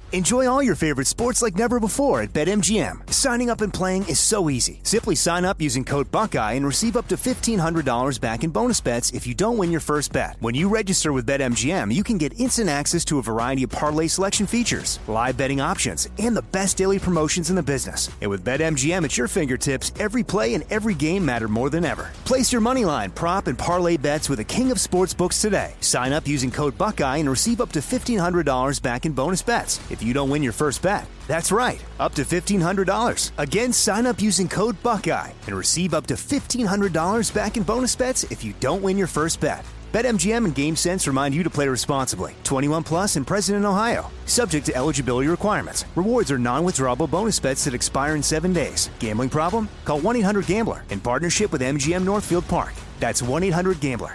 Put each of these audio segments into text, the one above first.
Enjoy all your favorite sports like never before at BetMGM. Signing up and playing is so easy. Simply sign up using code Buckeye and receive up to $1,500 back in bonus bets if you don't win your first bet. When you register with BetMGM, you can get instant access to a variety of parlay selection features, live betting options, and the best daily promotions in the business. And with BetMGM at your fingertips, every play and every game matter more than ever. Place your moneyline, prop, and parlay bets with the king of sportsbooks today. Sign up using code Buckeye and receive up to $1,500 back in bonus bets if you don't win your first bet. That's right, up to $1,500. Again, sign up using code Buckeye and receive up to $1,500 back in bonus bets if you don't win your first bet. BetMGM and GameSense remind you to play responsibly. 21 plus and present in Ohio. Subject to eligibility requirements. Rewards are non-withdrawable bonus bets that expire in 7 days. Gambling problem? Call 1-800-GAMBLER in partnership with MGM Northfield Park. That's 1-800-GAMBLER.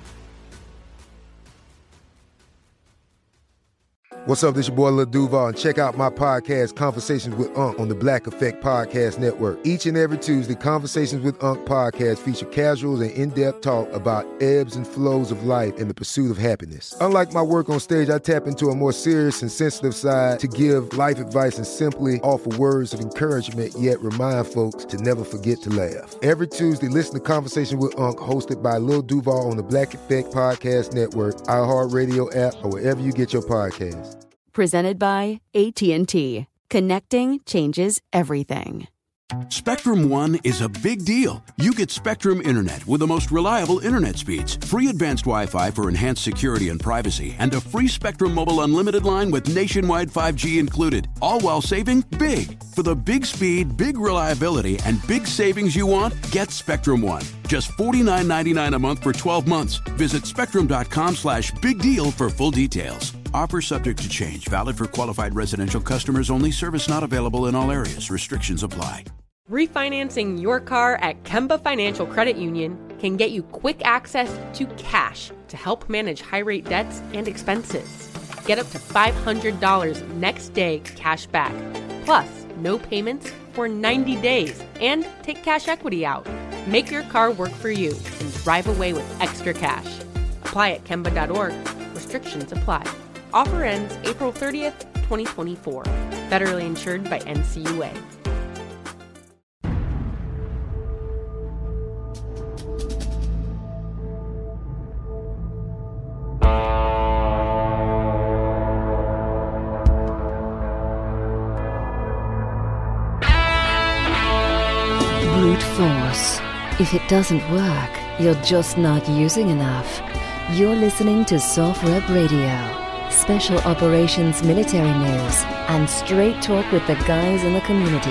What's up, this your boy Lil Duval, and check out my podcast, Conversations with Unc, on the Black Effect Podcast Network. Each and every Tuesday, Conversations with Unc podcast feature casuals and in-depth talk about ebbs and flows of life and the pursuit of happiness. Unlike my work on stage, I tap into a more serious and sensitive side to give life advice and simply offer words of encouragement, yet remind folks to never forget to laugh. Every Tuesday, listen to Conversation with Unc, hosted by Lil Duval on the Black Effect Podcast Network, iHeartRadio app, or wherever you get your podcasts. Presented by AT&T. Connecting changes everything. Spectrum One is a big deal. You get Spectrum Internet with the most reliable internet speeds, free advanced Wi-Fi for enhanced security and privacy, and a free Spectrum Mobile Unlimited line with nationwide 5G included, all while saving big. For the big speed, big reliability, and big savings you want, get Spectrum One. Just $49.99 a month for 12 months. Visit spectrum.com/big deal for full details. Offer subject to change. Valid for qualified residential customers only. Service not available in all areas. Restrictions apply. Refinancing your car at Kemba Financial Credit Union can get you quick access to cash to help manage high-rate debts and expenses. Get up to $500 next day cash back, plus no payments for 90 days, and take cash equity out. Make your car work for you and drive away with extra cash. Apply at Kemba.org. Restrictions apply. Offer ends April 30th, 2024. Federally insured by NCUA. Brute force. If it doesn't work, you're just not using enough. You're listening to Soft Rep Radio. Special Operations Military News and straight talk with the guys in the community.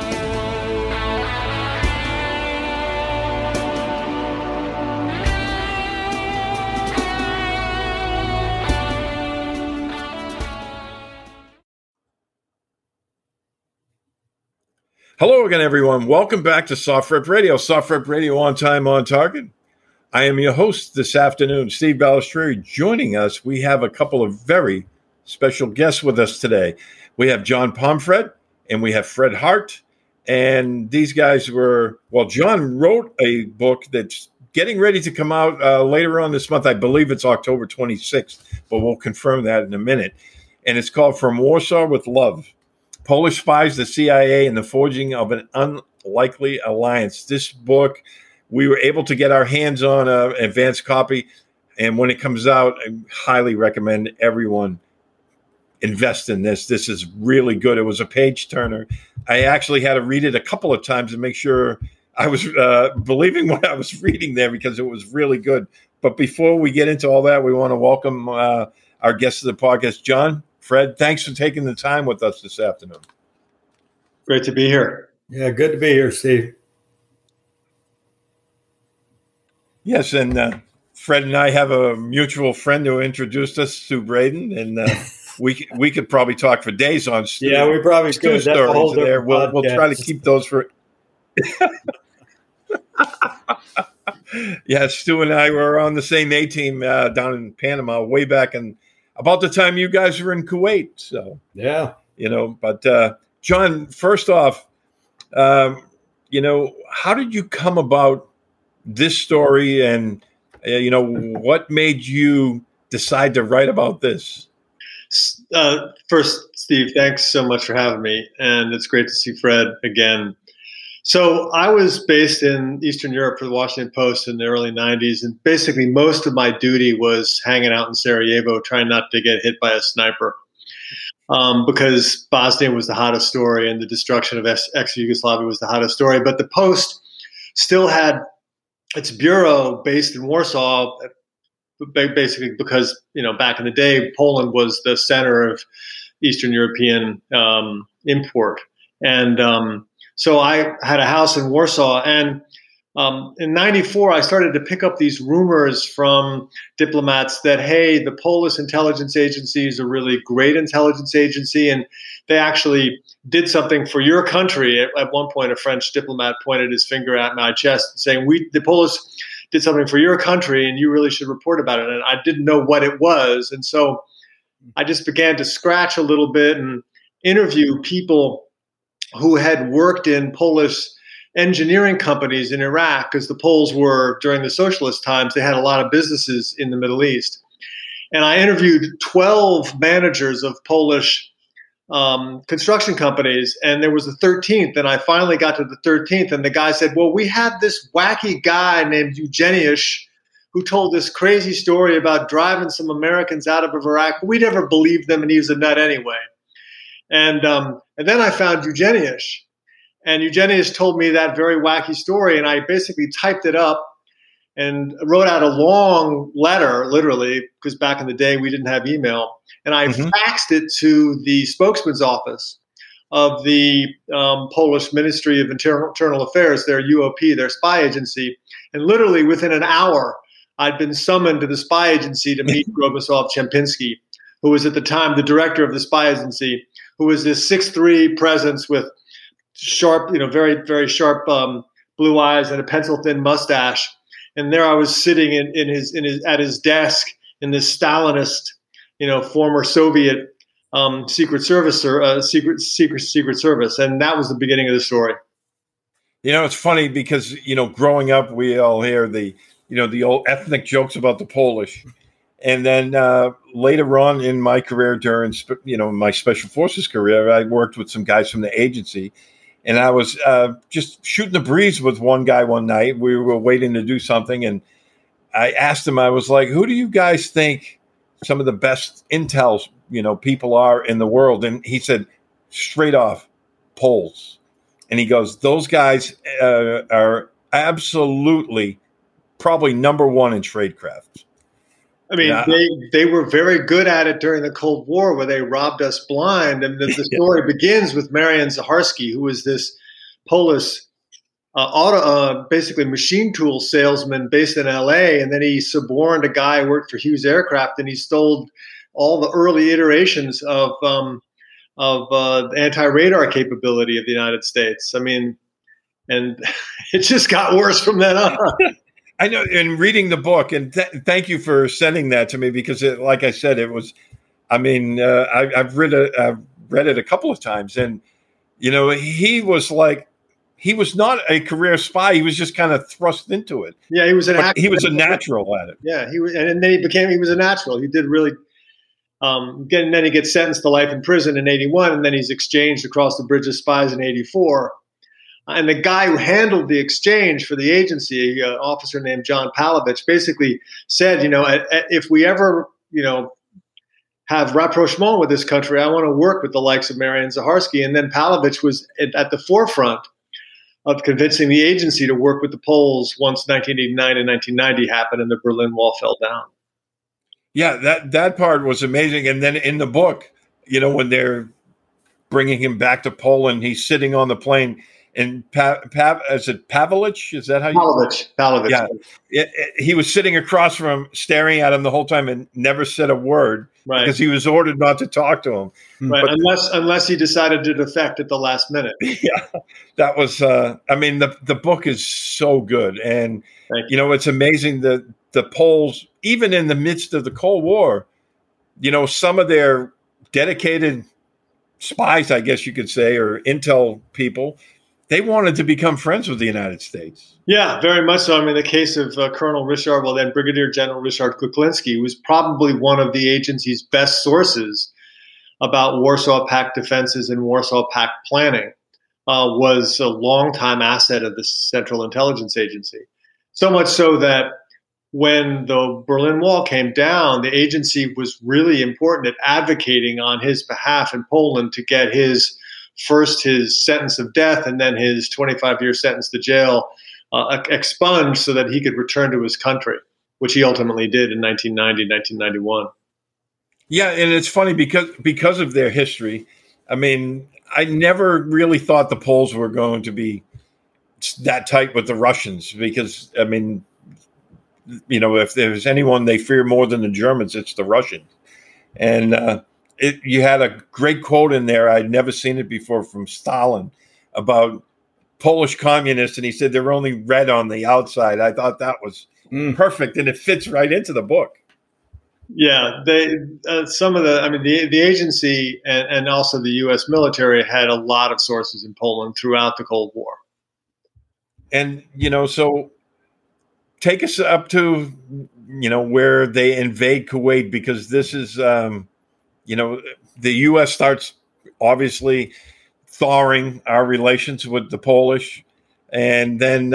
Hello again, everyone. Welcome back to Soft Rep Radio. Soft Rep Radio, on time, on target. I am your host this afternoon, Steve Balistrieri. Joining us, we have a couple of very special guests with us today. We have John Pomfret and we have Fred Hart. And these guys John wrote a book that's getting ready to come out later on this month. I believe it's October 26th, but we'll confirm that in a minute. And it's called From Warsaw with Love: Polish Spies, the CIA, and the Forging of an Unlikely Alliance. This book, we were able to get our hands on an advanced copy. And when it comes out, I highly recommend everyone invest in this. This is really good. It was a page turner. I actually had to read it a couple of times to make sure I was believing what I was reading there, because it was really good. But before we get into all that, we want to welcome our guests to the podcast. John, Fred, thanks for taking the time with us this afternoon. Great to be here. Yeah, good to be here, Steve. Yes, and Fred and I have a mutual friend who introduced us, Stu Braden, and we could probably talk for days on Stu. Yeah, we probably Stu could. stories there. We'll try to keep those for. Yeah, Stu and I were on the same A team down in Panama way back in about the time you guys were in Kuwait. So yeah, But John, first off, how did you come about this story, and what made you decide to write about this? First, Steve, thanks so much for having me, and it's great to see Fred again. So I was based in Eastern Europe for the Washington Post in the early 90s, and basically most of my duty was hanging out in Sarajevo, trying not to get hit by a sniper, because Bosnia was the hottest story and the destruction of ex-Yugoslavia was the hottest story. But the Post still had its bureau based in Warsaw, basically because, back in the day, Poland was the center of Eastern European import. And so I had a house in Warsaw. And in 94, I started to pick up these rumors from diplomats that, hey, the Polish intelligence agency is a really great intelligence agency, and they actually did something for your country. At one point, a French diplomat pointed his finger at my chest saying, the Polish did something for your country, and you really should report about it. And I didn't know what it was. And so I just began to scratch a little bit and interview people who had worked in Polish engineering companies in Iraq, because the Poles were, during the socialist times, they had a lot of businesses in the Middle East. And I interviewed 12 managers of Polish construction companies, and there was the 13th, and I finally got to the 13th, and the guy said, well, we had this wacky guy named Eugeniusz who told this crazy story about driving some Americans out of Iraq, but we never believed them, and he was a nut anyway. And then I found Eugeniusz, and Eugeniusz told me that very wacky story, and I basically typed it up and wrote out a long letter, literally, because back in the day we didn't have email, and I faxed it to the spokesman's office of the Polish Ministry of Internal Affairs, their UOP, their spy agency, and literally within an hour, I'd been summoned to the spy agency to meet Gromysław-Czempinski, who was at the time the director of the spy agency, who was this 6'3" presence with sharp, very, very sharp blue eyes and a pencil-thin mustache. And there I was sitting at his desk in this Stalinist, former Soviet secret service, secret service, and that was the beginning of the story. It's funny because growing up, we all hear the old ethnic jokes about the Polish. And then later on in my career, during my special forces career, I worked with some guys from the agency, and I was just shooting the breeze with one guy one night. We were waiting to do something, and I asked him, I was like, "Who do you guys think some of the best intel people are in the world?" And he said, straight off, Poles. And he goes, "Those guys are absolutely probably number one in tradecraft." I mean, they were very good at it during the Cold War, where they robbed us blind. And the story begins with Marian Zacharski, who was this Polish basically machine tool salesman based in L.A. And then he suborned a guy who worked for Hughes Aircraft, and he stole all the early iterations of anti-radar capability of the United States. I mean, and it just got worse from then on. I know, in reading the book, and thank you for sending that to me, because like I said, it was, I've read it a couple of times, and, he was not a career spy. He was just kind of thrust into it. Yeah, he was he was a natural at it. Yeah, he was, and then he was a natural. He did really, and then he gets sentenced to life in prison in 81, and then he's exchanged across the bridge of spies in 84. And the guy who handled the exchange for the agency, an officer named John Palovich, basically said, if we ever, have rapprochement with this country, I want to work with the likes of Marian Zacharski. And then Palovich was at the forefront of convincing the agency to work with the Poles once 1989 and 1990 happened and the Berlin Wall fell down. Yeah, that part was amazing. And then in the book, when they're bringing him back to Poland, he's sitting on the plane. And is it Pavlich? Is that how you? Palovich. Yeah, he was sitting across from him, staring at him the whole time, and never said a word, right? Because he was ordered not to talk to him, right? But, unless he decided to defect at the last minute. Yeah, that was. The book is so good, and it's amazing that the Poles, even in the midst of the Cold War, some of their dedicated spies, I guess you could say, or intel people, they wanted to become friends with the United States. Yeah, very much so. I mean, the case of Colonel Richard, then Brigadier General Richard Kuklinski, was probably one of the agency's best sources about Warsaw Pact defenses and Warsaw Pact planning was a longtime asset of the Central Intelligence Agency. So much so that when the Berlin Wall came down, the agency was really important at advocating on his behalf in Poland to get his sentence of death and then his 25-year sentence to jail expunged so that he could return to his country, which he ultimately did in 1990, 1991. Yeah, and it's funny because of their history. I mean, I never really thought the Poles were going to be that tight with the Russians because, I mean, you know, if there's anyone they fear more than the Germans, it's the Russians. And you had a great quote in there. I'd never seen it before from Stalin about Polish communists, and he said they're only red on the outside. I thought that was perfect, and it fits right into the book. Yeah, the agency and also the U.S. military had a lot of sources in Poland throughout the Cold War. And, you know, so take us up to, you know, where they invade Kuwait, because this is, you know, the U.S. starts obviously thawing our relations with the Polish. And then,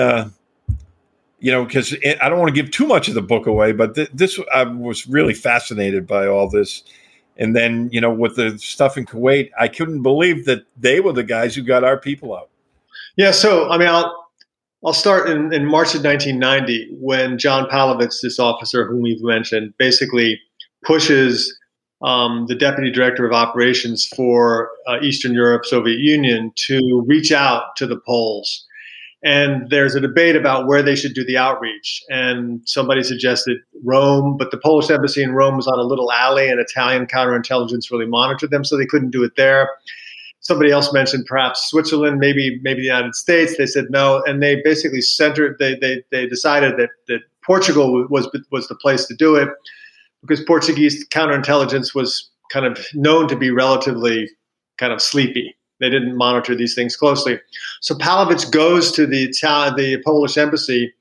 you know, because I don't want to give too much of the book away, but I was really fascinated by all this. And then, you know, with the stuff in Kuwait, I couldn't believe that they were the guys who got our people out. Yeah, so, I mean, I'll start in March of 1990 when John Palovich, this officer whom we've mentioned, basically pushes the deputy director of operations for Eastern Europe, Soviet Union, to reach out to the Poles. And there's a debate about where they should do the outreach. And somebody suggested Rome, but the Polish embassy in Rome was on a little alley, and Italian counterintelligence really monitored them, so they couldn't do it there. Somebody else mentioned perhaps Switzerland, maybe the United States. They said no, and they basically they decided that Portugal was the place to do it, because Portuguese counterintelligence was kind of known to be relatively kind of sleepy. They didn't monitor these things closely. So Palovich goes to the Polish embassy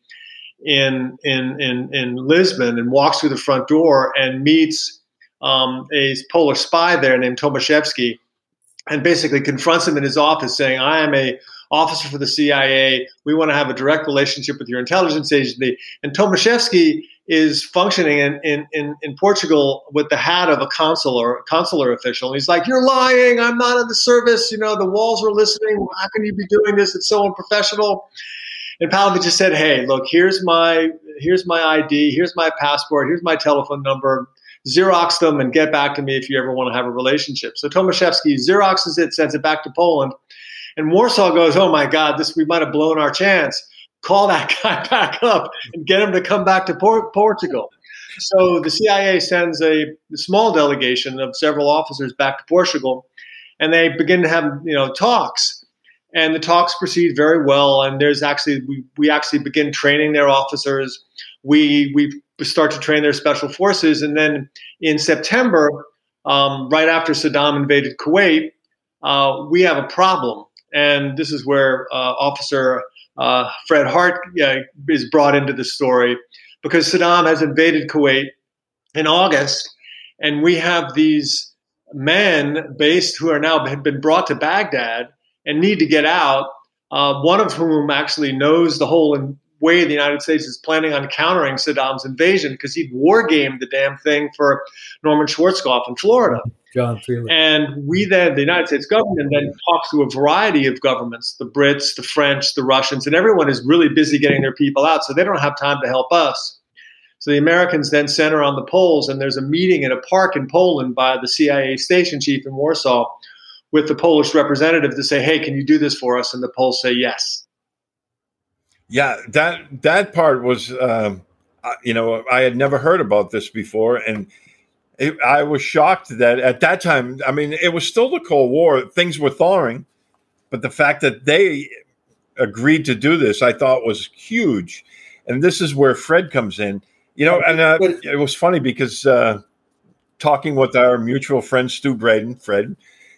in Lisbon and walks through the front door and meets a Polish spy there named Tomaszewski, and basically confronts him in his office saying, I am a officer for the CIA. We want to have a direct relationship with your intelligence agency. And Tomaszewski is functioning in Portugal with the hat of a consular official. And he's like, you're lying. I'm not in the service. You know, the walls are listening. How can you be doing this? It's so unprofessional. And Palovich just said, hey, look, here's my ID. Here's my passport. Here's my telephone number. Xerox them and get back to me if you ever want to have a relationship. So Tomaszewski Xeroxes it, sends it back to Poland. And Warsaw goes, oh, my God, we might have blown our chance. Call that guy back up and get him to come back to Portugal. So the CIA sends a small delegation of several officers back to Portugal, and they begin to have talks. And the talks proceed very well. And there's we actually begin training their officers. We start to train their special forces. And then in September, right after Saddam invaded Kuwait, we have a problem. And this is where Officer Fred Hart is brought into the story, because Saddam has invaded Kuwait in August, and we have these men who are now have been brought to Baghdad and need to get out. One of whom actually knows the whole way the United States is planning on countering Saddam's invasion, because he'd war gamed the damn thing for Norman Schwarzkopf in Florida. John Freeland. And the United States government then talks to a variety of governments, the Brits, the French, the Russians, and everyone is really busy getting their people out, so they don't have time to help us. So the Americans then center on the Poles, and there's a meeting in a park in Poland by the CIA station chief in Warsaw with the Polish representative to say, hey, can you do this for us? And the Poles say yes. Yeah, that part was, I had never heard about this before, and I was shocked that at that time, I mean, it was still the Cold War. Things were thawing, but the fact that they agreed to do this, I thought was huge. And this is where Fred comes in. And it was funny because talking with our mutual friend, Stu Braden, Fred,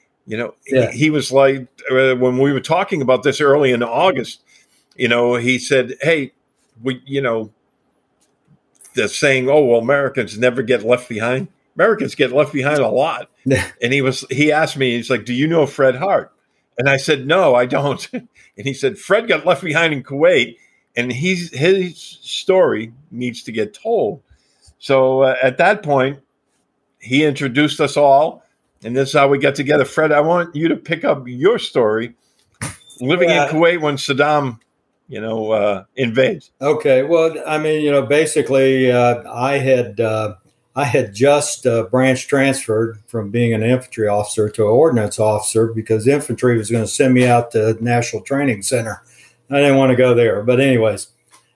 he was like, when we were talking about this early in August, he said, hey, they're saying, oh, well, Americans never get left behind. Americans get left behind a lot. And he asked me, he's like, do you know Fred Hart? And I said, no, I don't. And he said, Fred got left behind in Kuwait, and his story needs to get told. So at that point, he introduced us all, and this is how we got together. Fred, I want you to pick up your story, living in Kuwait when Saddam, invades. Okay. Well, I mean, basically, I had just branch transferred from being an infantry officer to an ordnance officer because infantry was going to send me out to National Training Center. I didn't want to go there. But anyways,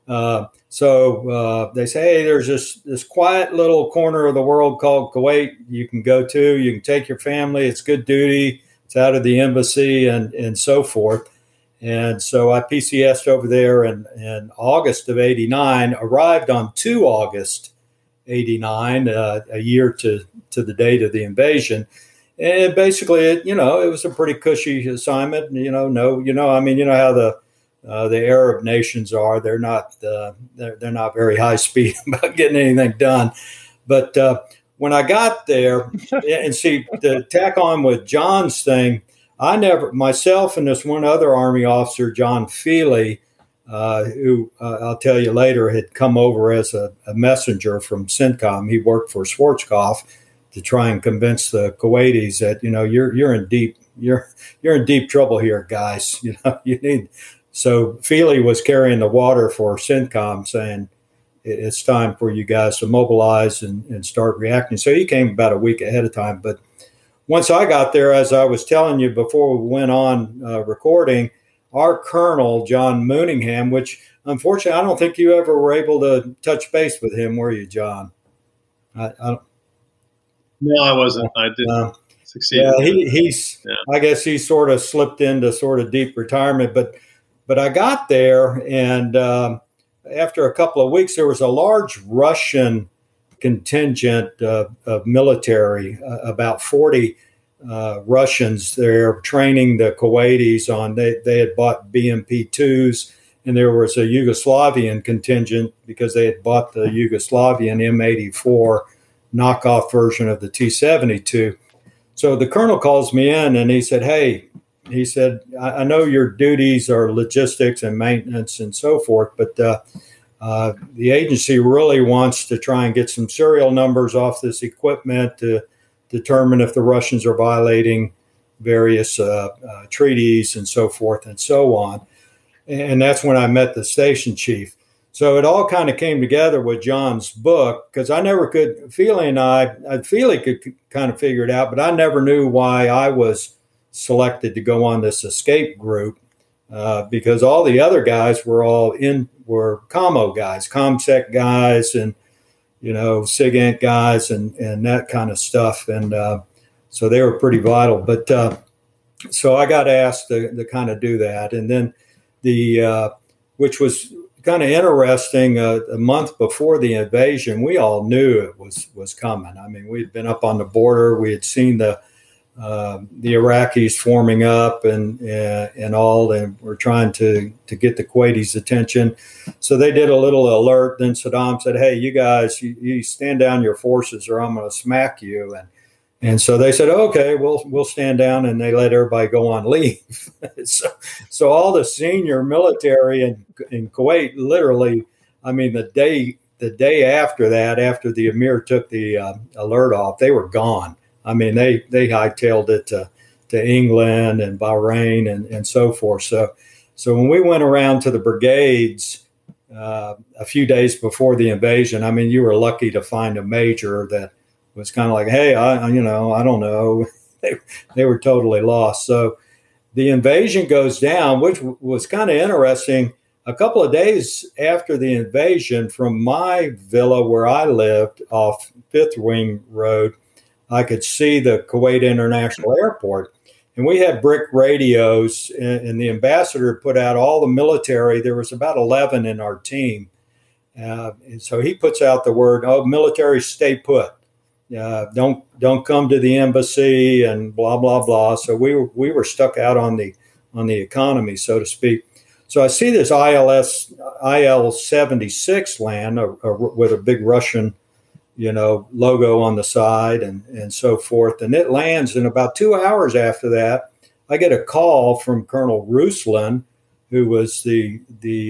so they say, hey, there's this quiet little corner of the world called Kuwait you can go to. You can take your family. It's good duty. It's out of the embassy and so forth. And so I PCSed over there in August of 89, arrived on 2 August 89, a year to the date of the invasion. And basically, it was a pretty cushy assignment. I mean, you know how the Arab nations are. They're not very high speed about getting anything done. But when I got there, and see, to tack on with John's thing, myself and this one other Army officer, John Feely, who I'll tell you later had come over as a messenger from CENTCOM. He worked for Schwarzkopf to try and convince the Kuwaitis that you're in deep trouble here, guys. You need. So Feely was carrying the water for CENTCOM, saying it's time for you guys to mobilize and start reacting. So he came about a week ahead of time. But once I got there, as I was telling you before we went on recording, our colonel, John Mooningham, which unfortunately I don't think you ever were able to touch base with him, were you, John? No, I wasn't. I didn't succeed. Yeah, I guess he sort of slipped into sort of deep retirement. But I got there, and after a couple of weeks, there was a large Russian contingent of military, about 40 Russians there training the Kuwaitis on. They had bought BMP-2s, and there was a Yugoslavian contingent because they had bought the Yugoslavian M84 knockoff version of the T-72. So the colonel calls me in, and he said, hey, I know your duties are logistics and maintenance and so forth, but the agency really wants to try and get some serial numbers off this equipment to determine if the Russians are violating various treaties and so forth and so on. And that's when I met the station chief. So it all kind of came together with John's book, because I never could, Feely could kind of figure it out, but I never knew why I was selected to go on this escape group, because all the other guys were commo guys, ComSec guys, and SIGINT guys and that kind of stuff. And so they were pretty vital. But so I got asked to kind of do that. And then which was kind of interesting, a month before the invasion, we all knew it was coming. I mean, we'd been up on the border. We had seen the Iraqis forming up and all, and we're trying to get the Kuwaitis' attention. So they did a little alert. Then Saddam said, hey, you guys, you stand down your forces or I'm going to smack you. And so they said, okay, we'll stand down, and they let everybody go on leave. So all the senior military in Kuwait, literally, I mean, the day after that, after the Emir took the alert off, they were gone. I mean, they hightailed it to England and Bahrain and so forth. So when we went around to the brigades a few days before the invasion, I mean, you were lucky to find a major that was kind of like, hey, I don't know. They were totally lost. So the invasion goes down, which was kind of interesting. A couple of days after the invasion, from my villa where I lived off Fifth Wing Road, I could see the Kuwait International Airport. And we had brick radios, and the ambassador put out all the military. There was about 11 in our team. And so he puts out the word, military, stay put. Don't come to the embassy and blah, blah, blah. So we were stuck out on the economy, so to speak. So I see this IL-76 land with a big Russian logo on the side and so forth. And it lands, and about 2 hours after that, I get a call from Colonel Ruslan, who was the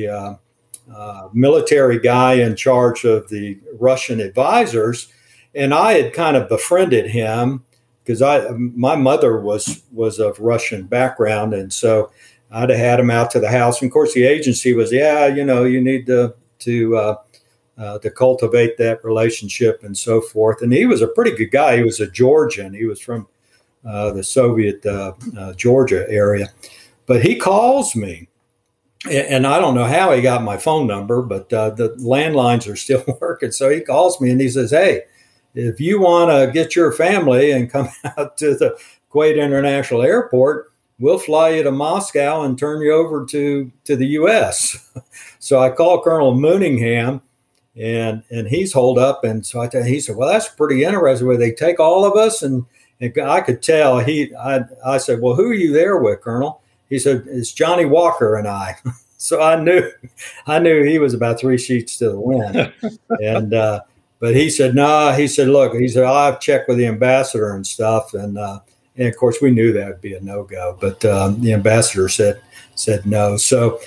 military guy in charge of the Russian advisors. And I had kind of befriended him because my mother was of Russian background. And so I'd have had him out to the house. And of course, the agency was, you need to cultivate that relationship and so forth. And he was a pretty good guy. He was a Georgian. He was from the Soviet Georgia area. But he calls me, and I don't know how he got my phone number, but the landlines are still working. So he calls me and he says, hey, if you want to get your family and come out to the Kuwait International Airport, we'll fly you to Moscow and turn you over to the U.S. So I call Colonel Mooningham, and he's holed up. And so he said, well, that's pretty interesting where they take all of us. And I could tell I said, well, who are you there with, Colonel? He said, it's Johnny Walker and I. So I knew he was about 3 sheets to the wind. And, but he said, no, he said, look, I've checked with the ambassador and stuff. And of course we knew that would be a no-go, but the ambassador said no. So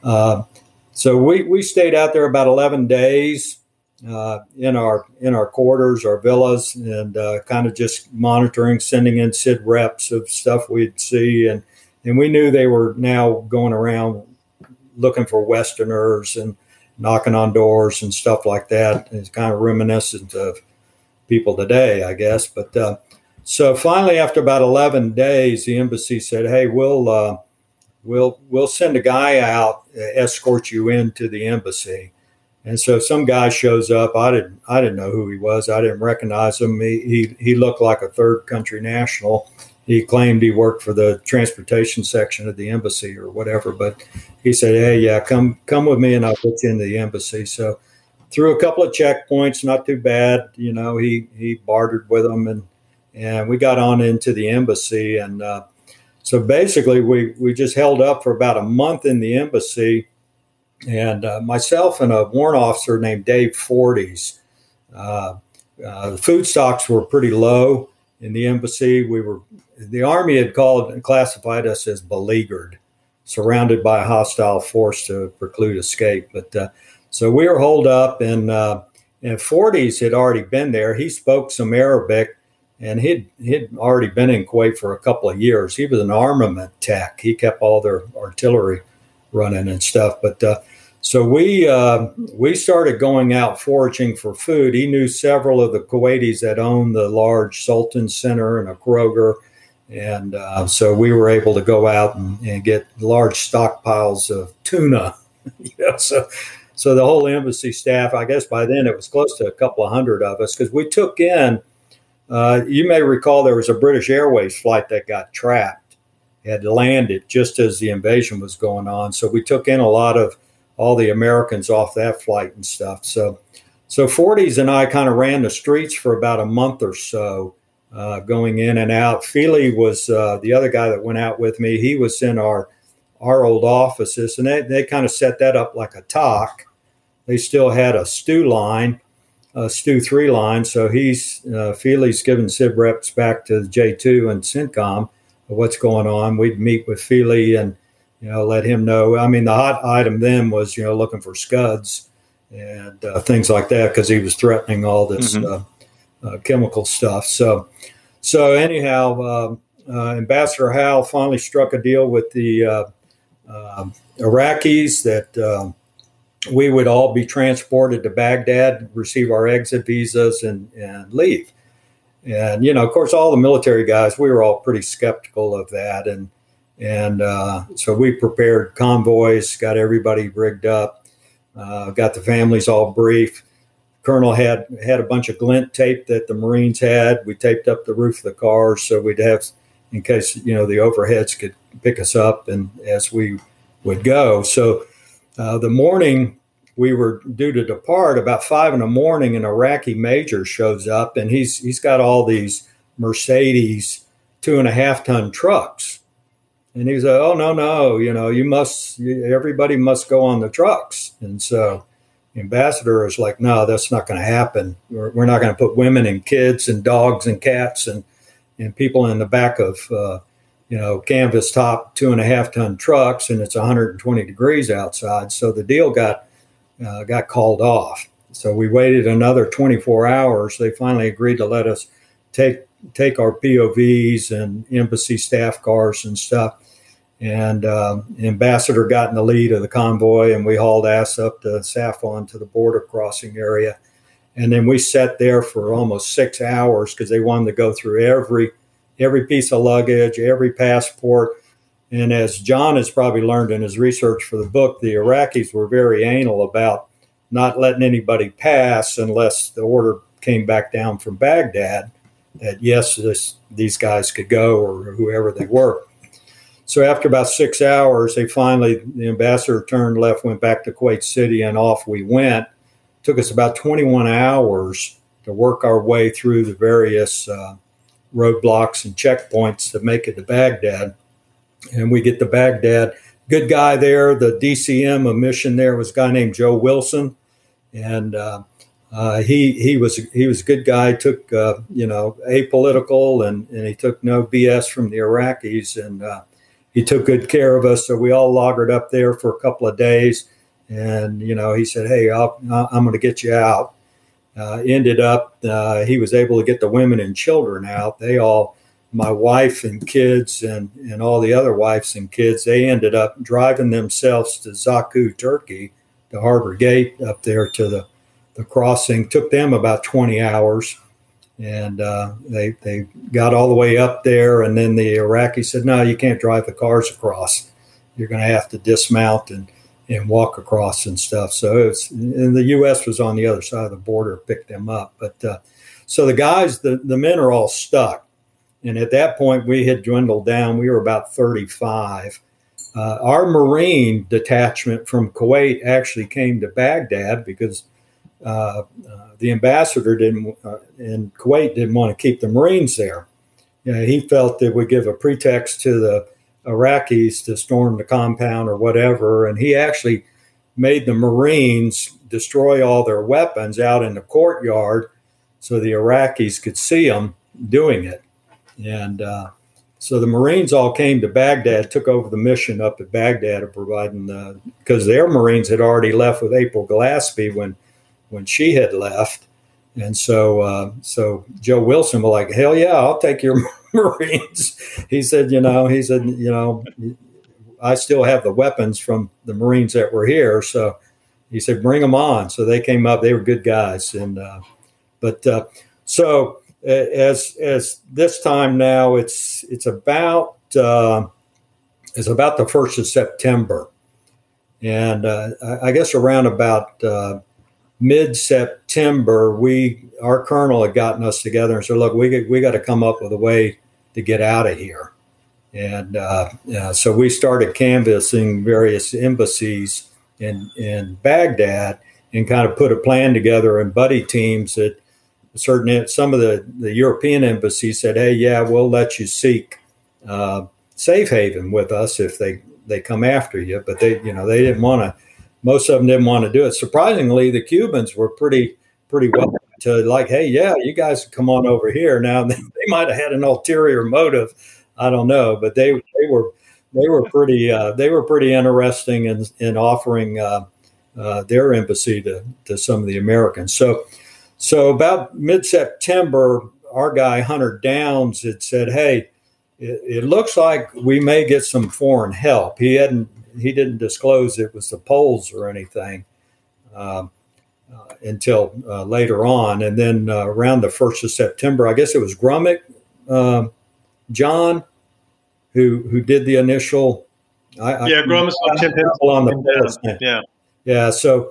we stayed out there about 11 days in our quarters, our villas, and kind of just monitoring, sending in SID reps of stuff we'd see. And we knew they were now going around looking for Westerners and knocking on doors and stuff like that. It's kind of reminiscent of people today, I guess. But so finally, after about 11 days, the embassy said, hey, we'll send a guy out, escort you into the embassy. And so some guy shows up. I didn't know who he was. I didn't recognize him. He looked like a third country national. He claimed he worked for the transportation section of the embassy or whatever. But he said, hey, yeah, come with me and I'll put you in the embassy. So through a couple of checkpoints, not too bad. He bartered with them and we got on into the embassy. And so basically we just held up for about a month in the embassy. And myself and a warrant officer named Dave Forties, the food stocks were pretty low in the embassy. The Army had called and classified us as beleaguered, surrounded by a hostile force to preclude escape. But so we were holed up, and Forties had already been there. He spoke some Arabic, and he'd already been in Kuwait for a couple of years. He was an armament tech. He kept all their artillery running and stuff. But so we started going out foraging for food. He knew several of the Kuwaitis that owned the large Sultan Center and a Kroger. And so we were able to go out and get large stockpiles of tuna. So the whole embassy staff, I guess by then it was close to a couple of hundred of us, because we took in, you may recall there was a British Airways flight that got trapped. It had landed just as the invasion was going on. So we took in a lot of all the Americans off that flight and stuff. So Forties and I kind of ran the streets for about a month or so, going in and out. Feely was the other guy that went out with me. He was in our old offices, and they kind of set that up like a TOC. They still had a Stu line, a Stu 3 line. So Feely's giving SID reps back to the J2 and CENTCOM of what's going on. We'd meet with Feely and let him know. I mean, the hot item then was, looking for scuds and things like that, because he was threatening all this chemical stuff. So anyhow, Ambassador Howell finally struck a deal with the Iraqis that we would all be transported to Baghdad, receive our exit visas, and leave. And, of course, all the military guys, we were all pretty skeptical of that. And so we prepared convoys, got everybody rigged up, got the families all briefed. Colonel had a bunch of glint tape that the Marines had. We taped up the roof of the cars so we'd have, in case, the overheads could pick us up and as we would go. So the morning we were due to depart, about 5 a.m, an Iraqi major shows up, and he's got all these Mercedes 2.5-ton trucks. And he was like, oh, no, everybody must go on the trucks. And so ambassador is like, no, that's not going to happen. We're not going to put women and kids and dogs and cats and people in the back of, canvas top 2.5-ton trucks, and it's 120 degrees outside. So the deal got called off. So we waited another 24 hours. They finally agreed to let us take our POVs and embassy staff cars and stuff. And the ambassador got in the lead of the convoy, and we hauled ass up to Safon to the border crossing area. And then we sat there for almost 6 hours because they wanted to go through every piece of luggage, every passport. And as John has probably learned in his research for the book, the Iraqis were very anal about not letting anybody pass unless the order came back down from Baghdad that, yes, these guys could go, or whoever they were. So after about 6 hours, the ambassador turned left, went back to Kuwait City, and off we went. It took us about 21 hours to work our way through the various roadblocks and checkpoints to make it to Baghdad. And we get to Baghdad. Good guy there. The DCM of mission there was a guy named Joe Wilson. And he was a good guy. Took apolitical, and he took no BS from the Iraqis, and he took good care of us. So we all loggered up there for a couple of days, and he said, "Hey, I'm going to get you out." Ended up, he was able to get the women and children out. My wife and kids, and all the other wives and kids, they ended up driving themselves to Zaku, Turkey, the harbor gate up there to the crossing. Took them about 20 hours, and they got all the way up there, and then the Iraqis said, no, you can't drive the cars across. You're going to have to dismount and walk across and stuff. So and the U.S. was on the other side of the border, picked them up. But so the guys, the men are all stuck. And at that point, we had dwindled down. We were about 35. Our Marine detachment from Kuwait actually came to Baghdad because the ambassador in Kuwait didn't want to keep the Marines there. He felt that would give a pretext to the Iraqis to storm the compound or whatever. And he actually made the Marines destroy all their weapons out in the courtyard so the Iraqis could see them doing it. And so the Marines all came to Baghdad, took over the mission up at Baghdad of providing because their Marines had already left with April Gillespie when she had left. And so Joe Wilson was like, hell yeah, I'll take your Marines. He said, I still have the weapons from the Marines that were here. So he said, bring them on. So they came up, they were good guys. And, so as this time now, it's about the 1st of September. And I guess around about mid-September, our colonel had gotten us together and said, look, we got to come up with a way to get out of here. And so we started canvassing various embassies in Baghdad and kind of put a plan together in buddy teams that some of the European embassies said, hey, yeah, we'll let you seek safe haven with us if they come after you. But they didn't want to. Most of them didn't want to do it. Surprisingly, the Cubans were pretty well to like, hey, yeah, you guys come on over here. Now they might have had an ulterior motive, I don't know, but they were pretty interesting in offering their embassy to some of the Americans. So about mid-September, our guy Hunter Downs had said, hey, it looks like we may get some foreign help. He didn't disclose it was the Poles or anything until later on. And then around the 1st of September, I guess it was Grumman, John, who did the initial. Grumman on the yeah. Yeah. So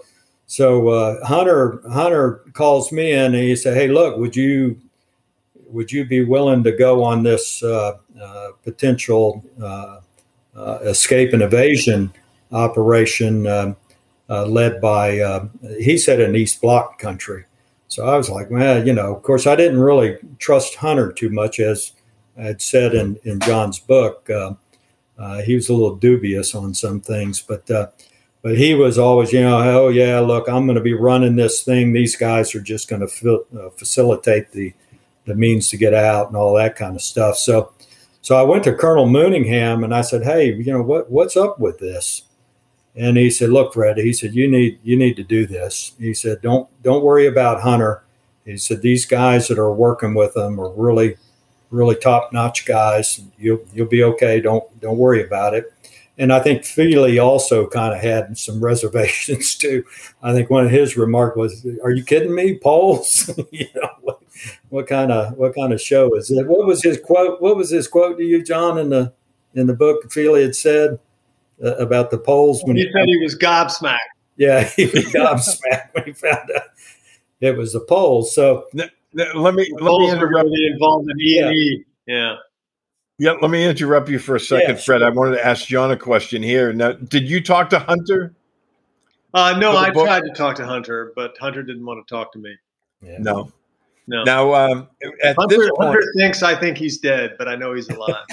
Hunter calls me in and he said, hey, look, would you be willing to go on this potential escape and evasion operation led by, he said, an East Bloc country. So I was like, man, of course, I didn't really trust Hunter too much, as I had said in John's book. He was a little dubious on some things, but But he was always, oh yeah, look, I'm going to be running this thing. These guys are just going to facilitate the means to get out and all that kind of stuff. So I went to Colonel Mooningham and I said, hey, what's up with this? And he said, look, Fred, he said, you need to do this. He said, don't worry about Hunter. He said, these guys that are working with him are really, really top-notch guys. You'll be okay. Don't worry about it. And I think Feely also kind of had some reservations too. I think one of his remarks was, "Are you kidding me, Poles? What kind of show is it?" What was his quote? What was his quote to you, John, in the book Feely had said about the Poles? When he said he was gobsmacked. Yeah, he was gobsmacked when he found out it was the Poles. So let me interrupt. Really involved in E&E. Yeah. Yeah, let me interrupt you for a second, Yeah, Fred. sure. I wanted to ask John a question here. Now, did you talk to Hunter? No, I tried to talk to Hunter, but Hunter didn't want to talk to me. Yeah. No. No. Now, at Hunter, this point, thinks I think he's dead, but I know he's alive.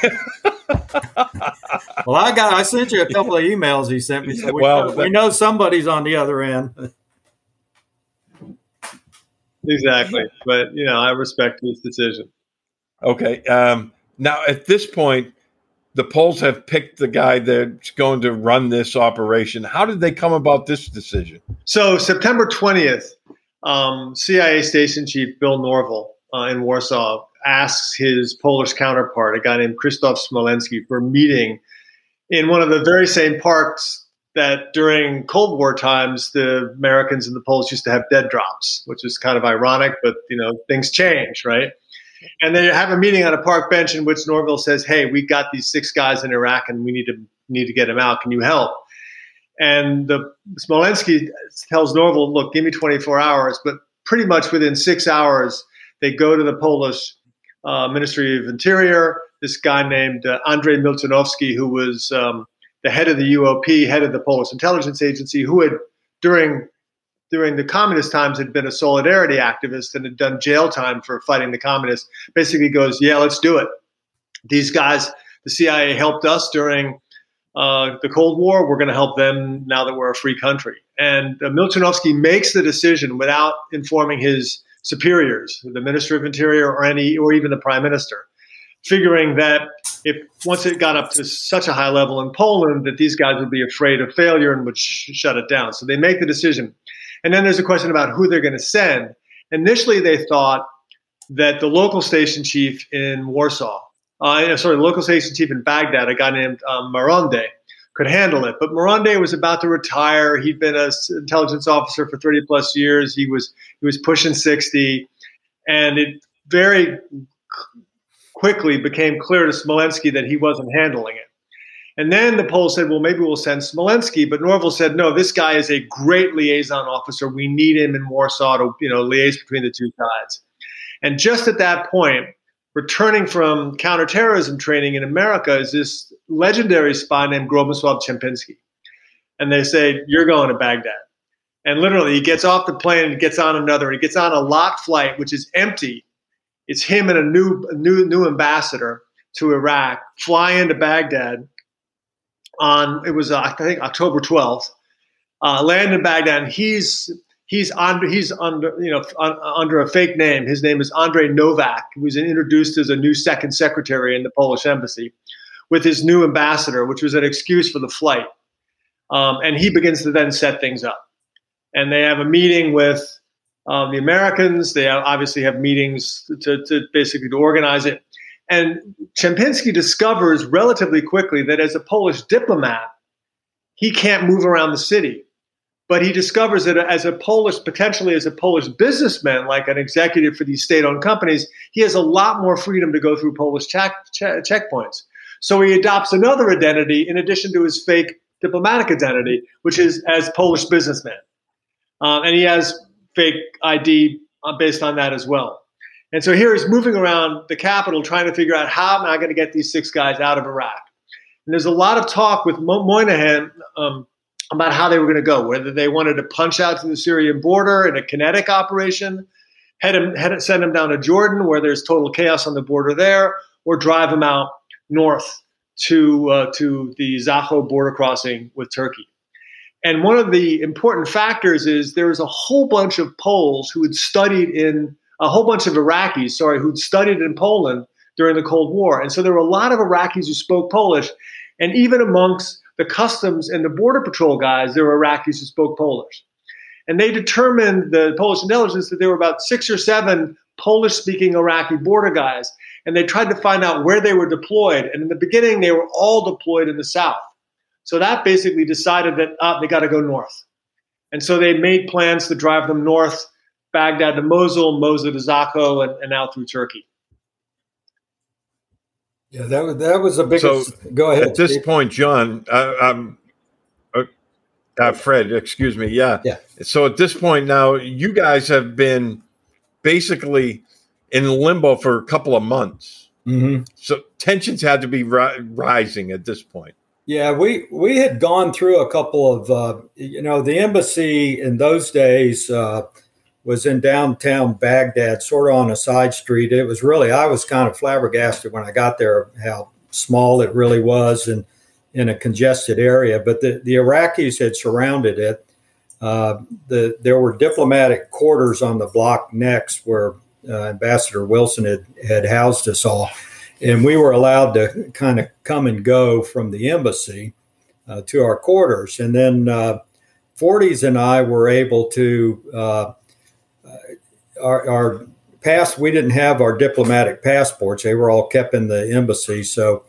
Well, I sent you a couple of emails he sent me. So we know somebody's on the other end. Exactly. But, I respect his decision. okay. Now, at this point, the Poles have picked the guy that's going to run this operation. How did they come about this decision? So September 20th, CIA Station Chief Bill Norville in Warsaw asks his Polish counterpart, a guy named Krzysztof Smolenski, for a meeting in one of the very same parks that during Cold War times, the Americans and the Poles used to have dead drops, which is kind of ironic, but, things change, right? And they have a meeting on a park bench in which Norville says, hey, we got these 6 guys in Iraq and we need to get them out. Can you help? And Smolenski tells Norville, look, give me 24 hours. But pretty much within 6 hours, they go to the Polish Ministry of Interior. This guy named Andrzej Milczanowski, who was the head of the UOP, head of the Polish intelligence agency, who had during the communist times had been a solidarity activist and had done jail time for fighting the communists, basically goes, yeah, let's do it. These guys, the CIA helped us during the Cold War. We're going to help them now that we're a free country. And Milczanowski makes the decision without informing his superiors, the Minister of Interior or even the Prime Minister, figuring that once it got up to such a high level in Poland that these guys would be afraid of failure and would shut it down. So they make the decision. And then there's a question about who they're going to send. Initially, they thought that the local station chief in Warsaw, local station chief in Baghdad, a guy named Maronde, could handle it. But Maronde was about to retire. He'd been an intelligence officer for 30 plus years. He was pushing 60. And it very quickly became clear to Smolenski that he wasn't handling it. And then the Poles said, well, maybe we'll send Smolenski. But Norville said, no, this guy is a great liaison officer. We need him in Warsaw to liaise between the two sides. And just at that point, returning from counterterrorism training in America is this legendary spy named Gromosław Czempinski. And they say, you're going to Baghdad. And literally he gets off the plane and gets on another. He gets on a lot flight, which is empty. It's him and a new ambassador to Iraq fly into Baghdad on, it was I think October 12th, land in Baghdad. And he's under a fake name. His name is Andrzej Nowak. He was introduced as a new second secretary in the Polish embassy with his new ambassador, which was an excuse for the flight. And he begins to then set things up. And they have a meeting with the Americans. They obviously have meetings to basically to organize it. And Czempinski discovers relatively quickly that as a Polish diplomat, he can't move around the city. But he discovers that potentially as a Polish businessman, like an executive for these state-owned companies, he has a lot more freedom to go through Polish checkpoints. So he adopts another identity in addition to his fake diplomatic identity, which is as Polish businessman. And he has fake ID based on that as well. And so here he's moving around the capital trying to figure out how am I going to get these 6 guys out of Iraq. And there's a lot of talk with Moynihan about how they were going to go, whether they wanted to punch out to the Syrian border in a kinetic operation, send them down to Jordan where there's total chaos on the border there, or drive them out north to the Zaho border crossing with Turkey. And one of the important factors is there was a whole bunch of Poles who had studied in a whole bunch of Iraqis, who'd studied in Poland during the Cold War. And so there were a lot of Iraqis who spoke Polish. And even amongst the customs and the border patrol guys, there were Iraqis who spoke Polish. And they determined, the Polish intelligence, that there were about 6 or 7 Polish-speaking Iraqi border guys. And they tried to find out where they were deployed. And in the beginning, they were all deployed in the south. So that basically decided that they got to go north. And so they made plans to drive them north, Baghdad to Mosul, Mosul to Zakho, and out through Turkey. Yeah, that was a big. So go ahead. At this point, John, Fred, excuse me. Yeah. So at this point now, you guys have been basically in limbo for a couple of months. Mm-hmm. So tensions had to be rising at this point. Yeah, we had gone through a couple of, the embassy in those days was in downtown Baghdad, sort of on a side street. It was really, I was kind of flabbergasted when I got there how small it really was and in a congested area. But the Iraqis had surrounded it. There were diplomatic quarters on the block next where Ambassador Wilson had housed us all. And we were allowed to kind of come and go from the embassy to our quarters. And then Forties and I were able to, our pass, we didn't have our diplomatic passports. They were all kept in the embassy. So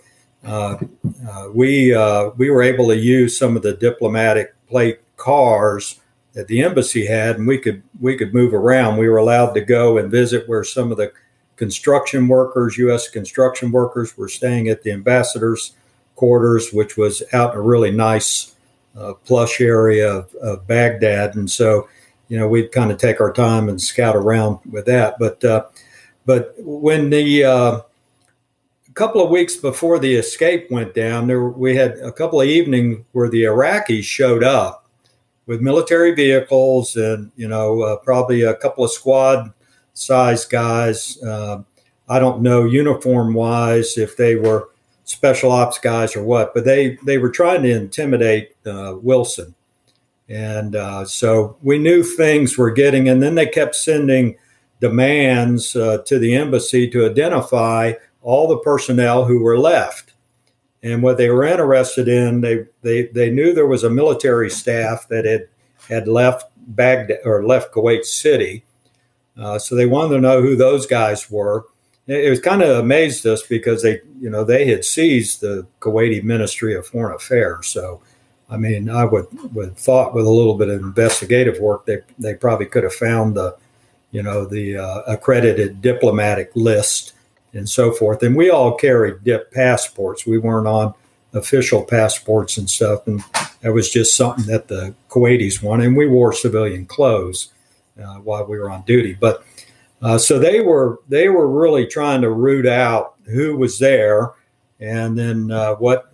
we were able to use some of the diplomatic plate cars that the embassy had, and we could move around. We were allowed to go and visit where some of the construction workers, U.S. construction workers, were staying at the ambassador's quarters, which was out in a really nice, plush area of Baghdad. And so, we'd kind of take our time and scout around with that. But when a couple of weeks before the escape went down, we had a couple of evenings where the Iraqis showed up with military vehicles and, probably a couple of squad size guys. I don't know uniform wise if they were special ops guys or what, but they were trying to intimidate Wilson. And so we knew things were getting, and then they kept sending demands to the embassy to identify all the personnel who were left. And what they were interested in, they knew there was a military staff that had left Baghdad or left Kuwait City. So they wanted to know who those guys were. It was kind of amazed us because they had seized the Kuwaiti Ministry of Foreign Affairs. So, I mean, I would thought with a little bit of investigative work, they probably could have found the accredited diplomatic list and so forth. And we all carried dip passports. We weren't on official passports and stuff. And that was just something that the Kuwaitis wanted. And we wore civilian clothes while we were on duty. But so they were really trying to root out who was there, and then what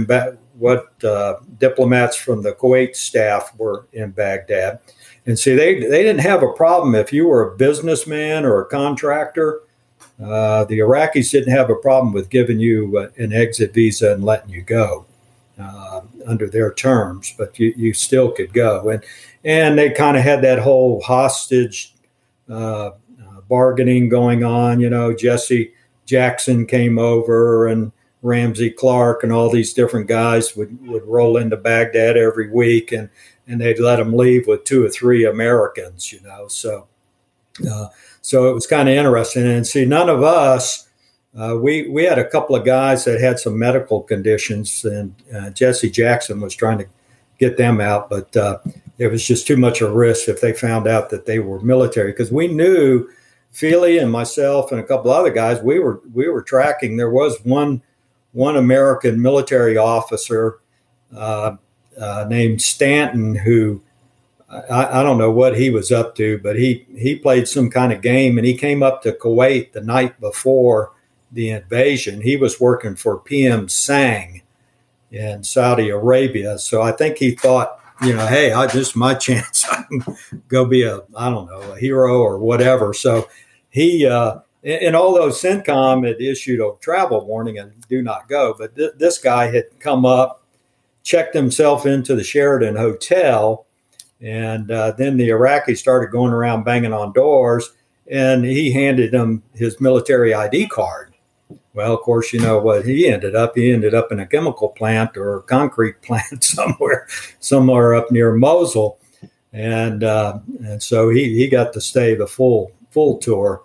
diplomats from the Kuwait staff were in Baghdad. And see, they didn't have a problem if you were a businessman or a contractor. The Iraqis didn't have a problem with giving you an exit visa and letting you go under their terms, but you still could go. And they kind of had that whole hostage bargaining going on. Jesse Jackson came over and Ramsey Clark and all these different guys would roll into Baghdad every week, and they'd let them leave with 2 or 3 Americans, So it was kind of interesting. And see, none of us, we had a couple of guys that had some medical conditions, and Jesse Jackson was trying to get them out, but it was just too much a risk if they found out that they were military, because we knew Feely and myself and a couple other guys, we were tracking. There was one American military officer named Stanton who I don't know what he was up to, but he played some kind of game, and he came up to Kuwait the night before the invasion. He was working for PM Sang in Saudi Arabia. So I think he thought, hey, this is my chance. I can go be a hero or whatever. So he, and although CENTCOM had issued a travel warning and do not go, but this guy had come up checked himself into the Sheraton Hotel. And then the Iraqis started going around banging on doors, and he handed them his military ID card. Well, of course, you know what he ended up? He ended up in a chemical plant or a concrete plant somewhere up near Mosul. And so he got to stay the full tour.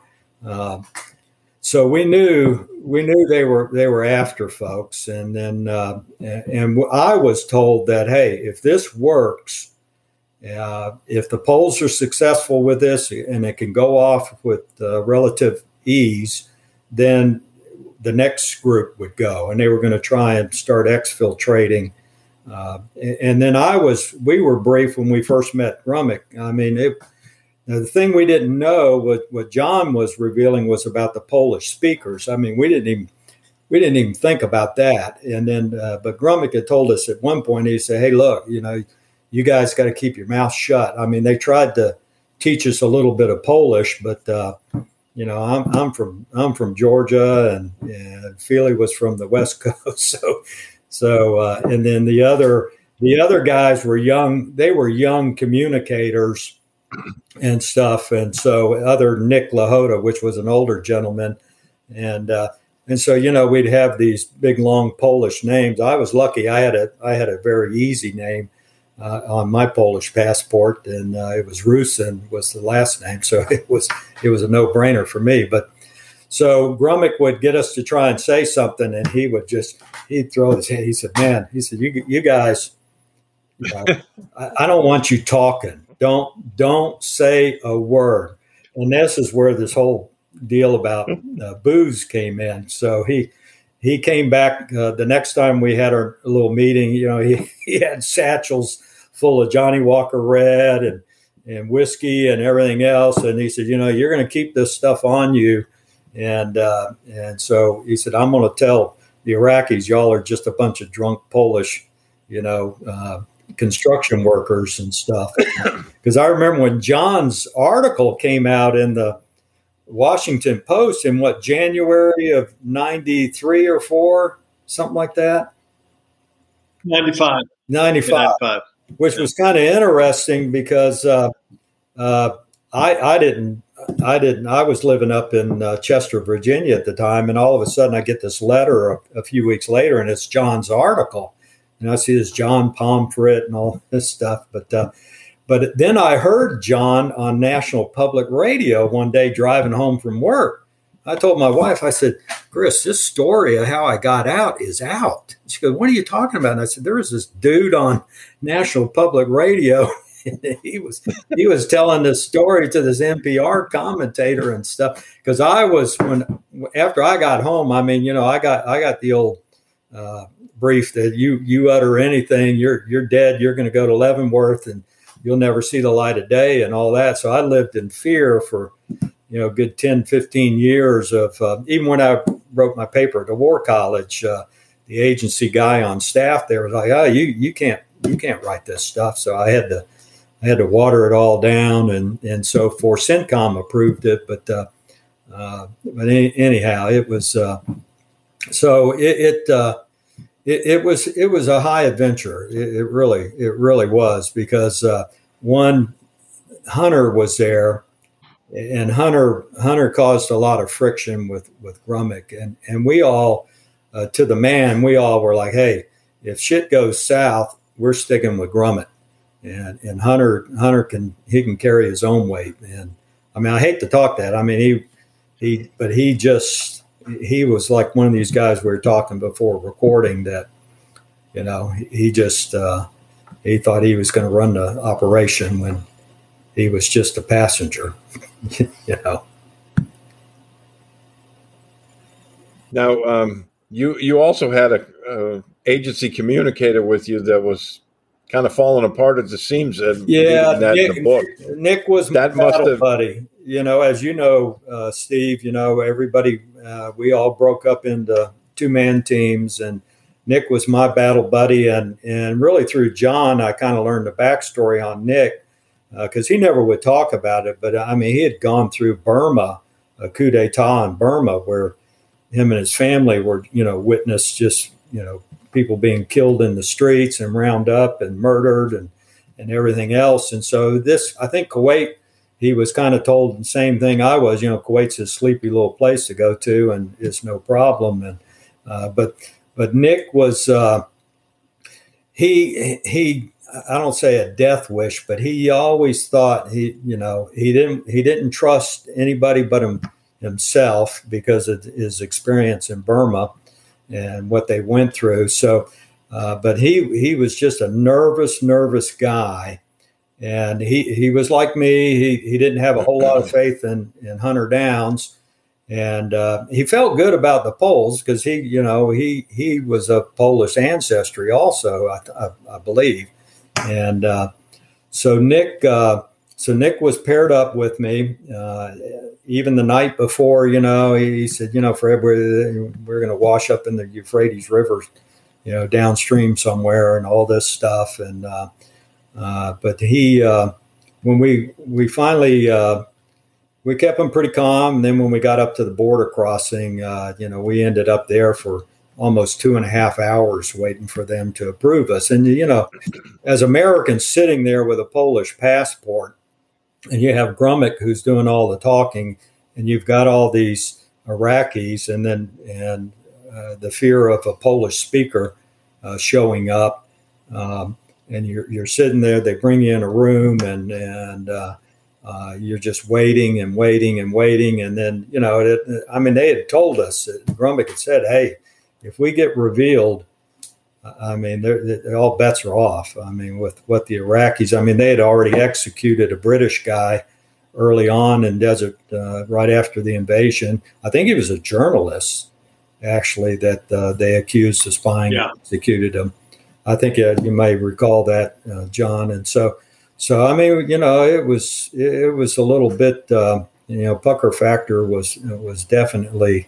So we knew they were after folks. And then and I was told that, hey, if this works, if the Poles are successful with this and it can go off with relative ease, then the next group would go, and they were going to try and start exfiltrating. And then we were briefed when we first met Grumman. I mean, the thing we didn't know, what John was revealing, was about the Polish speakers. I mean, we didn't even think about that. And then, but Grumman had told us at one point, he said, hey, look, you know, you guys got to keep your mouth shut. I mean, they tried to teach us a little bit of Polish, but you know, I'm from Georgia, and Feely was from the West Coast. So and then the other guys were young. They were young communicators and stuff. And so other Nick Lahota, which was an older gentleman, and so, you know, we'd have these big long Polish names. I was lucky. I had a very easy name on my Polish passport, and it was Rusin was the last name, so it was a no-brainer for me. But so Grumman would get us to try and say something, and he'd throw his hand. He said, "Man," he said, "You guys, you know, I don't want you talking. Don't say a word." And this is where this whole deal about booze came in. So he came back the next time we had our little meeting. You know, he had satchels full of Johnny Walker Red and whiskey and everything else. And he said, you know, you're going to keep this stuff on you. And so he said, I'm going to tell the Iraqis, y'all are just a bunch of drunk Polish, you know, construction workers and stuff. Because I remember when John's article came out in the Washington Post in January of 93 or 4, something like that. 95. 95. Which was kind of interesting because I was living up in Chester, Virginia at the time, and all of a sudden I get this letter a few weeks later, and it's John's article, and I see this John Pomfret and all this stuff. But then I heard John on National Public Radio one day driving home from work. I told my wife, I said, Chris, this story of how I got out is out. She goes, what are you talking about? And I said, there was this dude on National Public Radio. he was telling this story to this NPR commentator and stuff. Because after I got home, I mean, you know, I got the old brief that you utter anything, you're dead. You're going to go to Leavenworth and you'll never see the light of day and all that. So I lived in fear for, you know, a good 10, 15 years of, even when I wrote my paper at the War College, the agency guy on staff there was like, oh, you can't write this stuff. So I had to water it all down. And so for CENTCOM approved it. But anyhow, it was, so it was a high adventure. It really was, because one, Hunter was there, and Hunter caused a lot of friction with Grumman, and we all, to the man, we all were like, hey, if shit goes south, we're sticking with Grumman, and Hunter can carry his own weight. And I mean, I hate to talk that. I mean, he was like one of these guys we were talking before recording that, you know, he just he thought he was going to run the operation when he was just a passenger, you know. Now, you also had a agency communicator with you that was kind of falling apart at the seams. Yeah, in the book. Nick was my battle buddy. You know, as you know, Steve, you know, everybody, we all broke up into two-man teams, and Nick was my battle buddy. And really through John, I kind of learned the backstory on Nick, because he never would talk about it. But, I mean, he had gone through Burma, a coup d'etat in Burma, where him and his family were, you know, witnessed just, you know, people being killed in the streets and round up and murdered and everything else. And so I think Kuwait, he was kind of told the same thing I was, Kuwait's a sleepy little place to go to and it's no problem. And, but Nick was, he, I don't say a death wish, but he always thought he didn't trust anybody but himself because of his experience in Burma and what they went through. So, but he was just a nervous guy. And he was like me. He didn't have a whole lot of faith in Hunter Downs. And he felt good about the Poles because he was of Polish ancestry also, I believe. And so Nick was paired up with me. Even the night before, he said, Fred, we're going to wash up in the Euphrates River, downstream somewhere and all this stuff. And but he, when we finally we kept him pretty calm. And then when we got up to the border crossing, we ended up there for almost 2.5 hours waiting for them to approve us. And, as Americans sitting there with a Polish passport, and you have Grumman who's doing all the talking, and you've got all these Iraqis, and the fear of a Polish speaker showing up, and you're sitting there. They bring you in a room, and you're just waiting and waiting and waiting, and then they had told us, Grumman had said, "Hey, if we get revealed, all bets are off." With what the Iraqis, they had already executed a British guy early on in Desert, right after the invasion. I think he was a journalist, actually, that they accused of spying. Yeah. Executed him. I think you may recall that, John. And so it was a little bit, pucker factor was definitely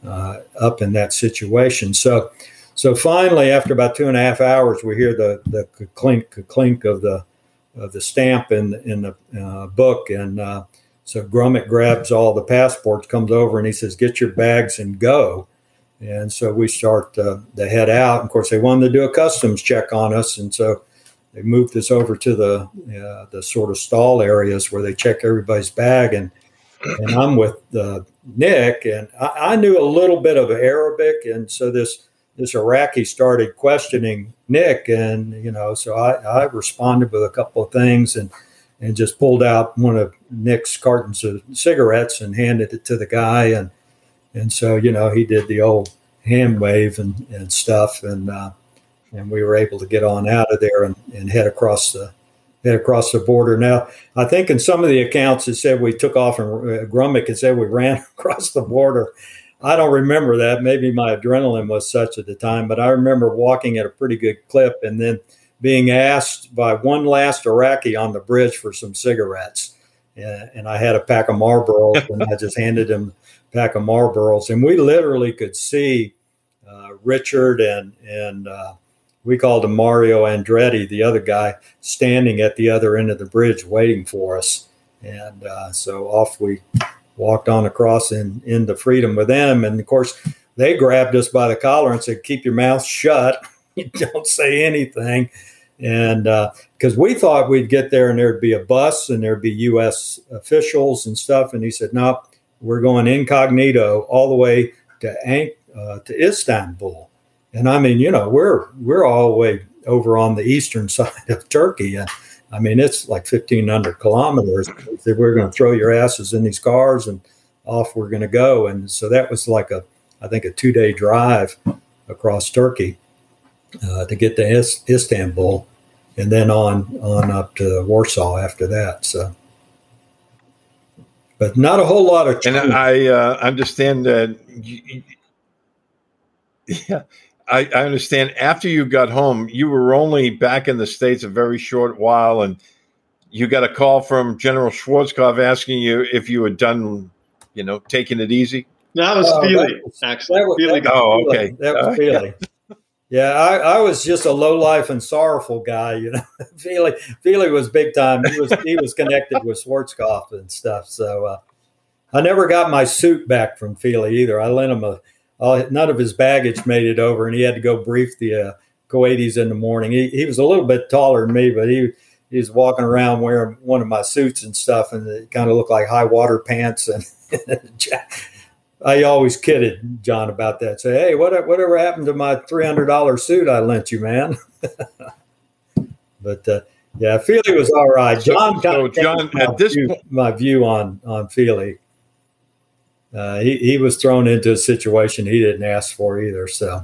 up in that situation. So finally, after about 2.5 hours, we hear the clink of the stamp in the book, and so Grumman grabs all the passports, comes over, and he says, "Get your bags and go." And so we start to head out. Of course, they wanted to do a customs check on us, and so they moved us over to the sort of stall areas where they check everybody's bag, and I'm with Nick, and I knew a little bit of Arabic, and so this Iraqi started questioning Nick, and so I responded with a couple of things, and just pulled out one of Nick's cartons of cigarettes and handed it to the guy, and so he did the old hand wave and stuff, and we were able to get on out of there and head across the border. Now, I think in some of the accounts it said we took off, and Grumman had said we ran across the border. I don't remember that. Maybe my adrenaline was such at the time, but I remember walking at a pretty good clip and then being asked by one last Iraqi on the bridge for some cigarettes. And I had a pack of Marlboros, and I just handed him a pack of Marlboros. And we literally could see Richard and we called him Mario Andretti, the other guy, standing at the other end of the bridge waiting for us. And so off we walked on across into freedom with them. And, of course, they grabbed us by the collar and said, "Keep your mouth shut. You don't say anything." And because we thought we'd get there and there'd be a bus and there'd be U.S. officials and stuff. And he said, "No, we're going incognito all the way to Istanbul." And we're all the way over on the eastern side of Turkey. And it's like 1,500 kilometers. They said, "We're going to throw your asses in these cars and off we're going to go." And so that was like I think a 2-day drive across Turkey to get to Istanbul, and then on up to Warsaw after that. So, but not a whole lot of. And I understand that. Yeah. I understand after you got home, you were only back in the States a very short while, and you got a call from General Schwarzkopf asking you if you had done, taking it easy. No, that was Feely, actually. Okay. That was Feely. Yeah, I was just a lowlife and sorrowful guy, Feely was big time. He was connected with Schwarzkopf and stuff. So I never got my suit back from Feely either. I lent him none of his baggage made it over, and he had to go brief the Kuwaitis in the morning. He was a little bit taller than me, but he was walking around wearing one of my suits and stuff, and it kind of looked like high water pants. And I always kidded John about that. Say, hey, whatever happened to my $300 suit I lent you, man? But yeah, Feely was all right. John, at this point, my view on Feely. He was thrown into a situation he didn't ask for either. So,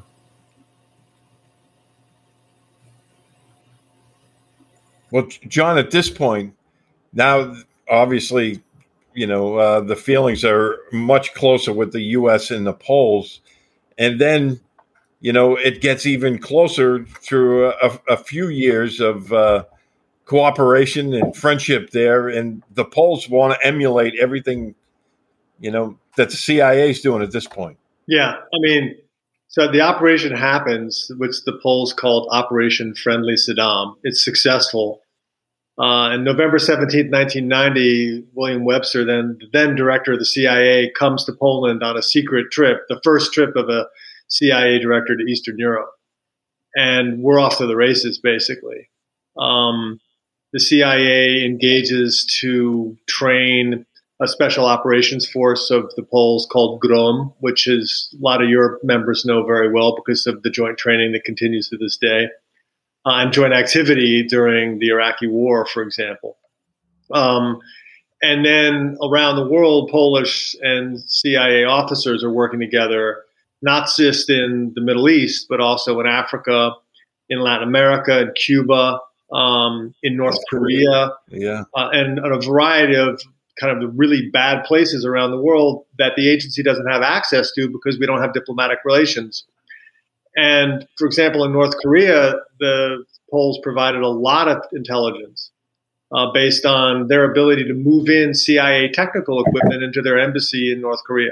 well, John, at this point, now obviously, the feelings are much closer with the U.S. and the Poles, and then, it gets even closer through a few years of cooperation and friendship there, and the Poles want to emulate everything, that the CIA is doing at this point. Yeah, so the operation happens, which the Poles called Operation Friendly Saddam. It's successful. And November 17th, 1990, William Webster, then director of the CIA, comes to Poland on a secret trip, the first trip of a CIA director to Eastern Europe. And we're off to the races, basically. The CIA engages to train a special operations force of the Poles called GROM, which is a lot of Europe members know very well because of the joint training that continues to this day, and joint activity during the Iraqi war, for example. And then around the world, Polish and CIA officers are working together, not just in the Middle East, but also in Africa, in Latin America, in Cuba, in North Korea, and a variety of kind of the really bad places around the world that the agency doesn't have access to because we don't have diplomatic relations. And for example, in North Korea, the Poles provided a lot of intelligence based on their ability to move in CIA technical equipment into their embassy in North Korea.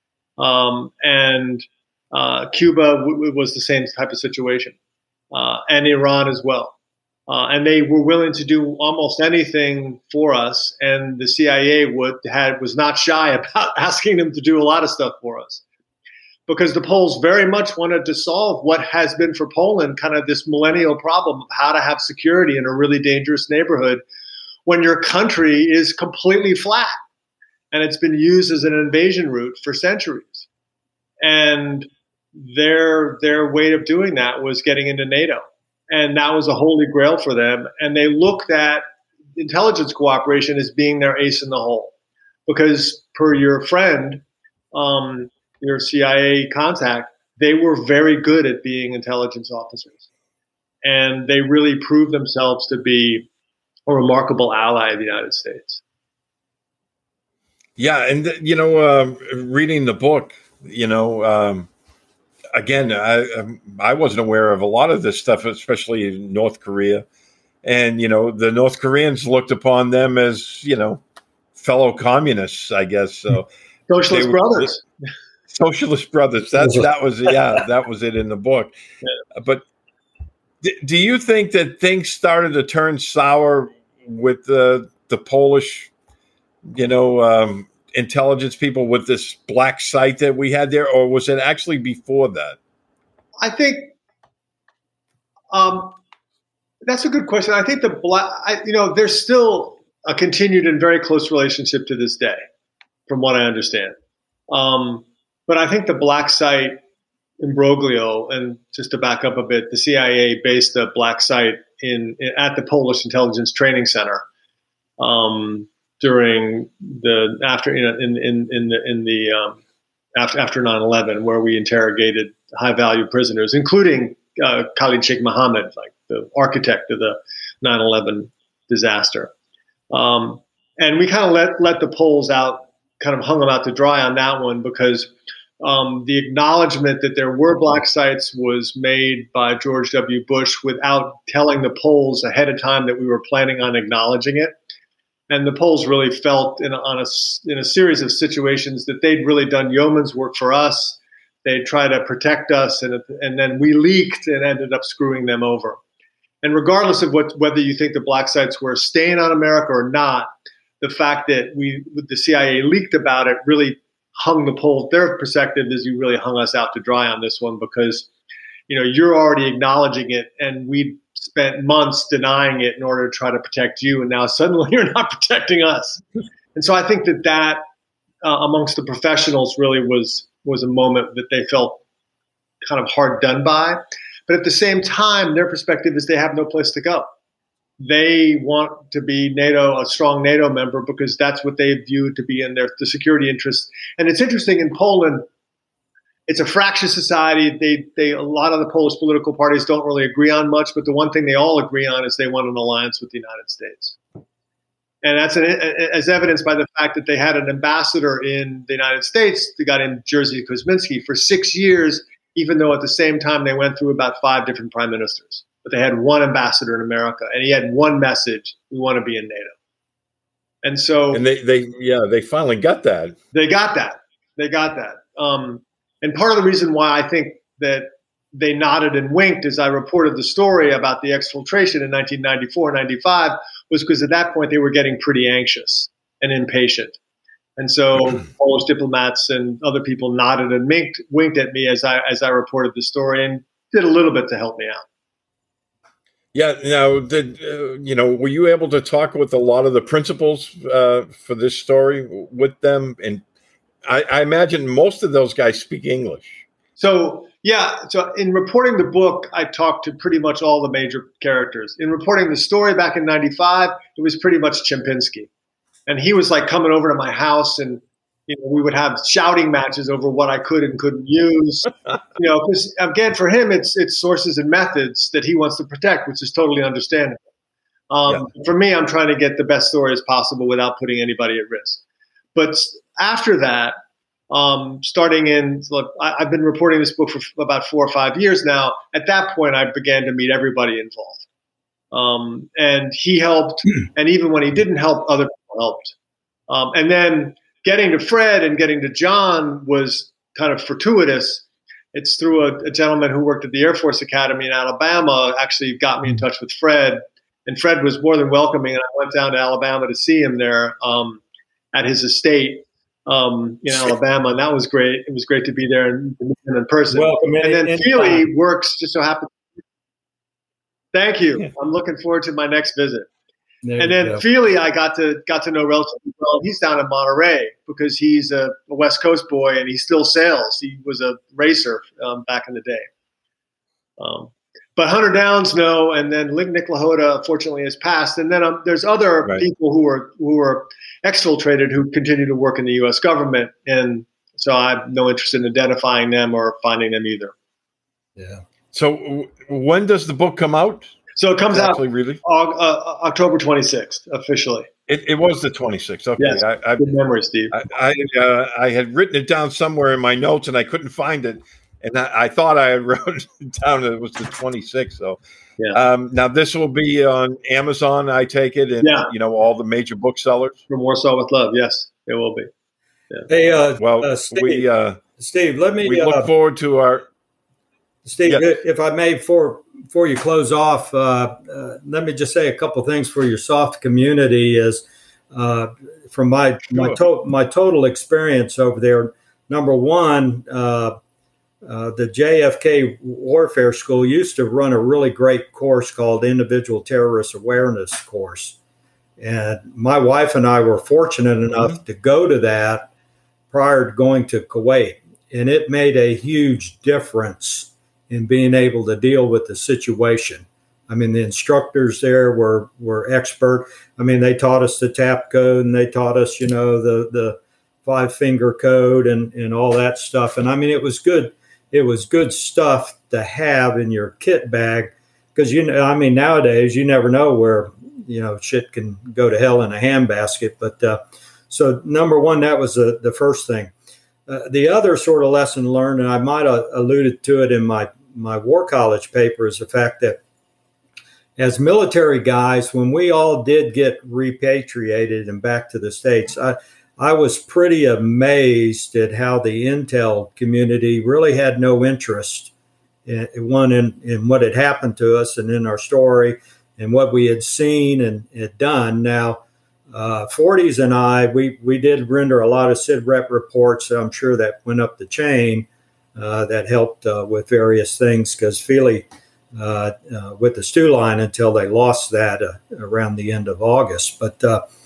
And Cuba was the same type of situation, and Iran as well. And they were willing to do almost anything for us, and the CIA was not shy about asking them to do a lot of stuff for us, because the Poles very much wanted to solve what has been for Poland kind of this millennial problem of how to have security in a really dangerous neighborhood when your country is completely flat and it's been used as an invasion route for centuries. And their way of doing that was getting into NATO. And that was a holy grail for them. And they looked at intelligence cooperation as being their ace in the hole. Because per your friend, your CIA contact, they were very good at being intelligence officers. And they really proved themselves to be a remarkable ally of the United States. Yeah. And, reading the book, again, I wasn't aware of a lot of this stuff, especially in North Korea. And, the North Koreans looked upon them as, fellow communists, I guess. So Socialist brothers. Socialist brothers. That was it in the book. Yeah. But do you think that things started to turn sour with the Polish, intelligence people with this black site that we had there, or was it actually before that? I think that's a good question. I think there's still a continued and very close relationship to this day, from what I understand. But I think the black site imbroglio, and just to back up a bit, the CIA based a black site at the Polish Intelligence Training Center during after 9/11, where we interrogated high value prisoners, including Khalid Sheikh Mohammed, like the architect of the 9/11 disaster. And we kind of let the Poles out, kind of hung them out to dry on that one, because the acknowledgement that there were black sites was made by George W. Bush without telling the Poles ahead of time that we were planning on acknowledging it. And the Poles really felt in a series of situations that they'd really done yeoman's work for us. They'd try to protect us, and then we leaked and ended up screwing them over. And regardless of whether you think the black sites were staying on America or not, the fact that the CIA leaked about it really hung the pole. Their perspective is you really hung us out to dry on this one because, you're already acknowledging it, and we spent months denying it in order to try to protect you, and now suddenly you're not protecting us. And so I think that amongst the professionals really was a moment that they felt kind of hard done by. But at the same time, their perspective is they have no place to go. They want to be a strong NATO member, because that's what they view to be in the security interests. And it's interesting, in Poland, it's a fractious society. A lot of the Polish political parties don't really agree on much, but the one thing they all agree on is they want an alliance with the United States. And that's as evidenced by the fact that they had an ambassador in the United States, the guy named Jerzy Kosinski, for 6 years, even though at the same time they went through about 5 different prime ministers. But they had one ambassador in America, and he had one message: we want to be in NATO. And so, and they finally got that. They got that. And part of the reason why I think that they nodded and winked as I reported the story about the exfiltration in 1994, 95, was because at that point they were getting pretty anxious and impatient. And so Polish diplomats and other people nodded and winked at me as I reported the story, and did a little bit to help me out. Yeah. Now, were you able to talk with a lot of the principals for this story with them? And I imagine most of those guys speak English. So in reporting the book, I talked to pretty much all the major characters. In reporting the story back in 95, it was pretty much Chempinsky. And he was like coming over to my house, and we would have shouting matches over what I could and couldn't use. Because again, for him, it's sources and methods that he wants to protect, which is totally understandable. For me, I'm trying to get the best story as possible without putting anybody at risk. But after that, I've been reporting this book for about 4 or 5 years now. At that point, I began to meet everybody involved. And he helped. And even when he didn't help, other people helped. And then getting to Fred and getting to John was kind of fortuitous. It's through a gentleman who worked at the Air Force Academy in Alabama actually got me in touch with Fred. And Fred was more than welcoming. And I went down to Alabama to see him there at his estate in Alabama. And that was great. It was great to be there and meet him in person. Welcome. And then Feely works, just so happens. Thank you. I'm looking forward to my next visit. And then Feely, I got to know relatively well. He's down in Monterey because he's a West Coast boy and he still sails. He was a racer back in the day. But Hunter Downs, no, and then Nick LaHoda, fortunately, has passed. And then there's other people who are exfiltrated who continue to work in the U.S. government, and so I have no interest in identifying them or finding them either. Yeah. So when does the book come out? So it comes out really? October 26th, officially. It was the 26th. Okay. Yes, good memory, Steve. I had written it down somewhere in my notes and I couldn't find it. And I thought I had wrote it down. It was the 26th. So now this will be on Amazon, I take it, and all the major booksellers. From Warsaw with Love, yes, it will be. Yeah. Hey, Steve, let me. We look forward to our. Steve, if I may, before you close off, let me just say a couple things for your soft community. Is from my total experience over there. Number one. The JFK Warfare School used to run a really great course called Individual Terrorist Awareness Course. And my wife and I were fortunate enough to go to that prior to going to Kuwait. And it made a huge difference in being able to deal with the situation. I mean, the instructors there were expert. I mean, they taught us the tap code and they taught us, the 5-finger code and all that stuff. And I mean, it was good. It was good stuff to have in your kit bag because, nowadays you never know where, shit can go to hell in a handbasket. But so number one, that was the first thing. The other sort of lesson learned, and I might have alluded to it in my War College paper, is the fact that as military guys, when we all did get repatriated and back to the States, I was pretty amazed at how the intel community really had no interest in what had happened to us and in our story and what we had seen and had done. Now, 40s and I, we did render a lot of SID rep reports. So I'm sure that went up the chain. That helped with various things because Feely with the stew line until they lost that around the end of August. But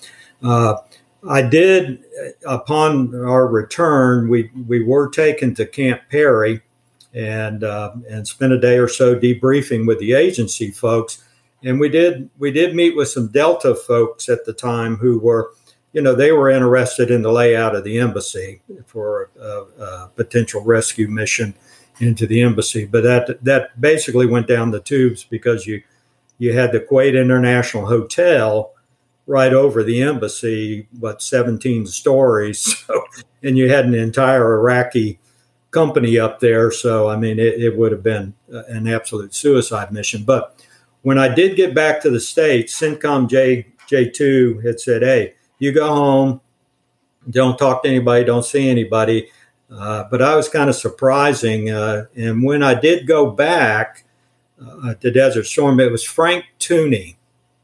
I did, upon our return, we were taken to Camp Perry and spent a day or so debriefing with the agency folks. And we did meet with some Delta folks at the time who were, they were interested in the layout of the embassy for a potential rescue mission into the embassy. But that basically went down the tubes because you had the Kuwait International Hotel right over the embassy, 17 stories. So, and you had an entire Iraqi company up there. So, I mean, it would have been an absolute suicide mission. But when I did get back to the States, CENTCOM J2 had said, hey, you go home, don't talk to anybody, don't see anybody. But I was kind of surprising. And when I did go back to Desert Storm, it was Frank Tooney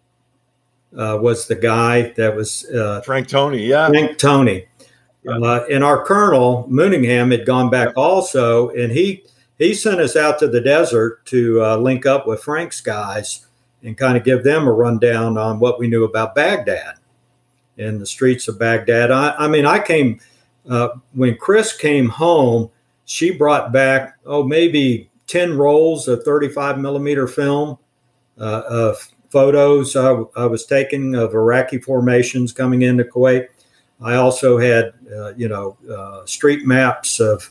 was the guy that was. Frank Toney, yeah. Frank Toney. And our colonel, Mooningham, had gone back also, and he sent us out to the desert to link up with Frank's guys and kind of give them a rundown on what we knew about Baghdad and the streets of Baghdad. I mean, I came, when Chris came home, she brought back, maybe 10 rolls of 35 millimeter film of photos I was taking of Iraqi formations coming into Kuwait. I also had, street maps of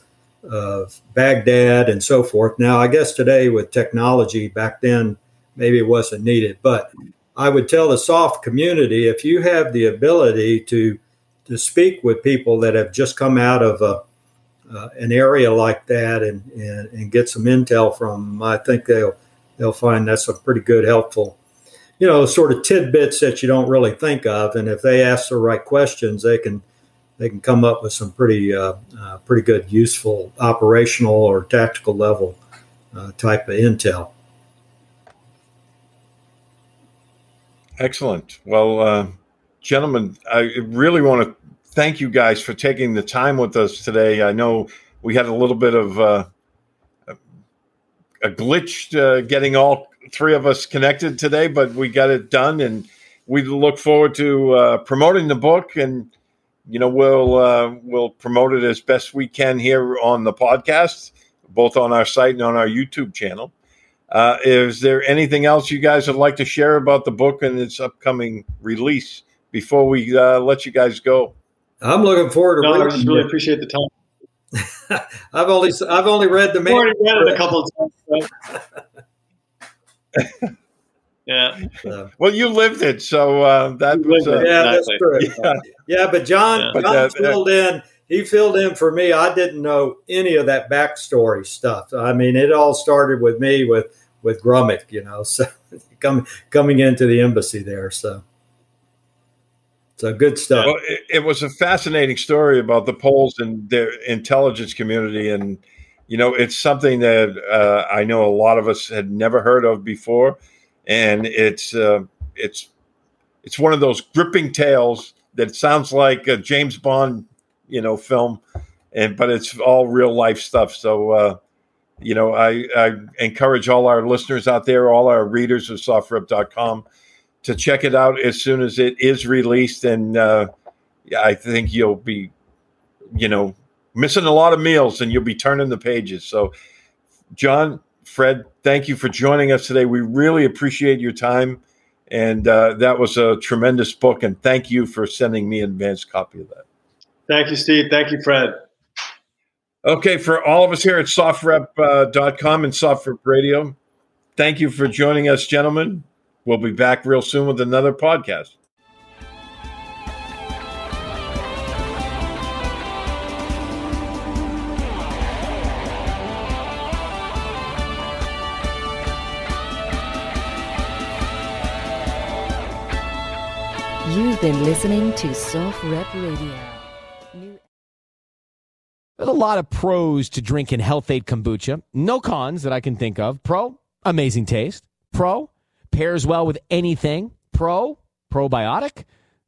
Baghdad and so forth. Now, I guess today with technology, back then, maybe it wasn't needed. But I would tell the SOF community, if you have the ability to speak with people that have just come out of an area like that and get some intel from them, I think they'll find that's a pretty good, helpful, sort of tidbits that you don't really think of. And if they ask the right questions, they can come up with some pretty good, useful operational or tactical level type of intel. Excellent. Well, gentlemen, I really want to thank you guys for taking the time with us today. I know we had a little bit of a glitch getting all three of us connected today, but we got it done, and we look forward to promoting the book, and we'll promote it as best we can here on the podcast, both on our site and on our YouTube channel. Is there anything else you guys would like to share about the book and its upcoming release before we let you guys go? I'm looking forward to reading. I just really appreciate the time. I've only read the main. I've already read it a couple of times. Yeah. Well, you lived it, so that was that's true. Yeah, but John filled in. He filled in for me. I didn't know any of that backstory stuff. I mean, it all started with me with Grumman, so coming into the embassy there. So good stuff. Well, it was a fascinating story about the Poles and their intelligence community, and it's something that I know a lot of us had never heard of before, and it's one of those gripping tales that sounds like a James Bond, film, but it's all real life stuff. So, I encourage all our listeners out there, all our readers of SOFREP.com, to check it out as soon as it is released. And I think you'll be, missing a lot of meals, and you'll be turning the pages. So, John, Fred, thank you for joining us today. We really appreciate your time. And that was a tremendous book. And thank you for sending me an advanced copy of that. Thank you, Steve. Thank you, Fred. Okay, for all of us here at SOFREP.com and SOFREP Radio, thank you for joining us, gentlemen. We'll be back real soon with another podcast. You've been listening to SOFREP Radio. There's a lot of pros to drinking Health-Ade Kombucha. No cons that I can think of. Pro, amazing taste. Pro, pairs well with anything. Pro, probiotic.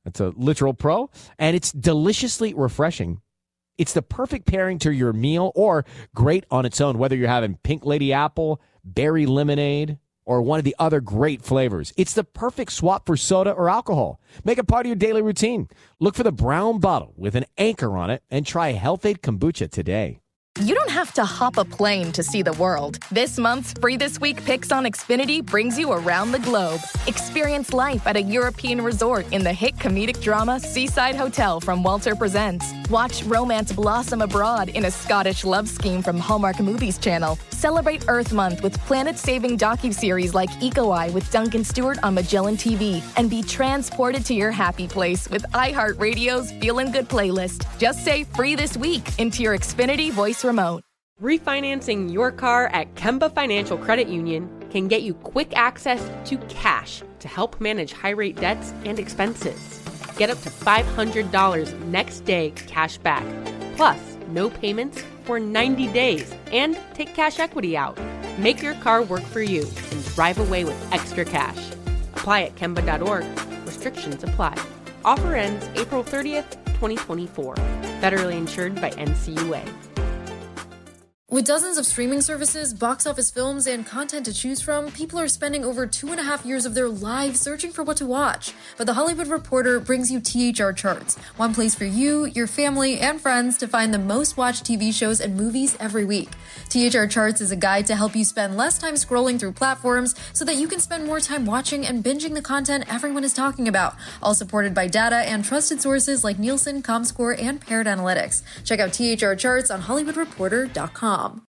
That's a literal pro. And it's deliciously refreshing. It's the perfect pairing to your meal or great on its own, whether you're having Pink Lady Apple, berry lemonade, or one of the other great flavors. It's the perfect swap for soda or alcohol. Make it part of your daily routine. Look for the brown bottle with an anchor on it and try Health-Ade Kombucha today. You don't have to hop a plane to see the world. This month's Free This Week Picks on Xfinity brings you around the globe. Experience life at a European resort in the hit comedic drama Seaside Hotel from Walter Presents. Watch romance blossom abroad in a Scottish love scheme from Hallmark Movies Channel. Celebrate Earth Month with planet-saving docuseries like Eco-Eye with Duncan Stewart on Magellan TV. And be transported to your happy place with iHeartRadio's Feelin' Good playlist. Just say Free This Week into your Xfinity voice remote. Refinancing your car at Kemba Financial Credit Union can get you quick access to cash to help manage high-rate debts and expenses. Get up to $500 next day cash back, plus no payments for 90 days, and take cash equity out. Make your car work for you and drive away with extra cash. Apply at Kemba.org. Restrictions apply. Offer ends April 30th, 2024. Federally insured by NCUA. With dozens of streaming services, box office films, and content to choose from, people are spending over 2.5 years of their lives searching for what to watch. But The Hollywood Reporter brings you THR Charts, one place for you, your family, and friends to find the most watched TV shows and movies every week. THR Charts is a guide to help you spend less time scrolling through platforms so that you can spend more time watching and binging the content everyone is talking about, all supported by data and trusted sources like Nielsen, Comscore, and Paired Analytics. Check out THR Charts on HollywoodReporter.com.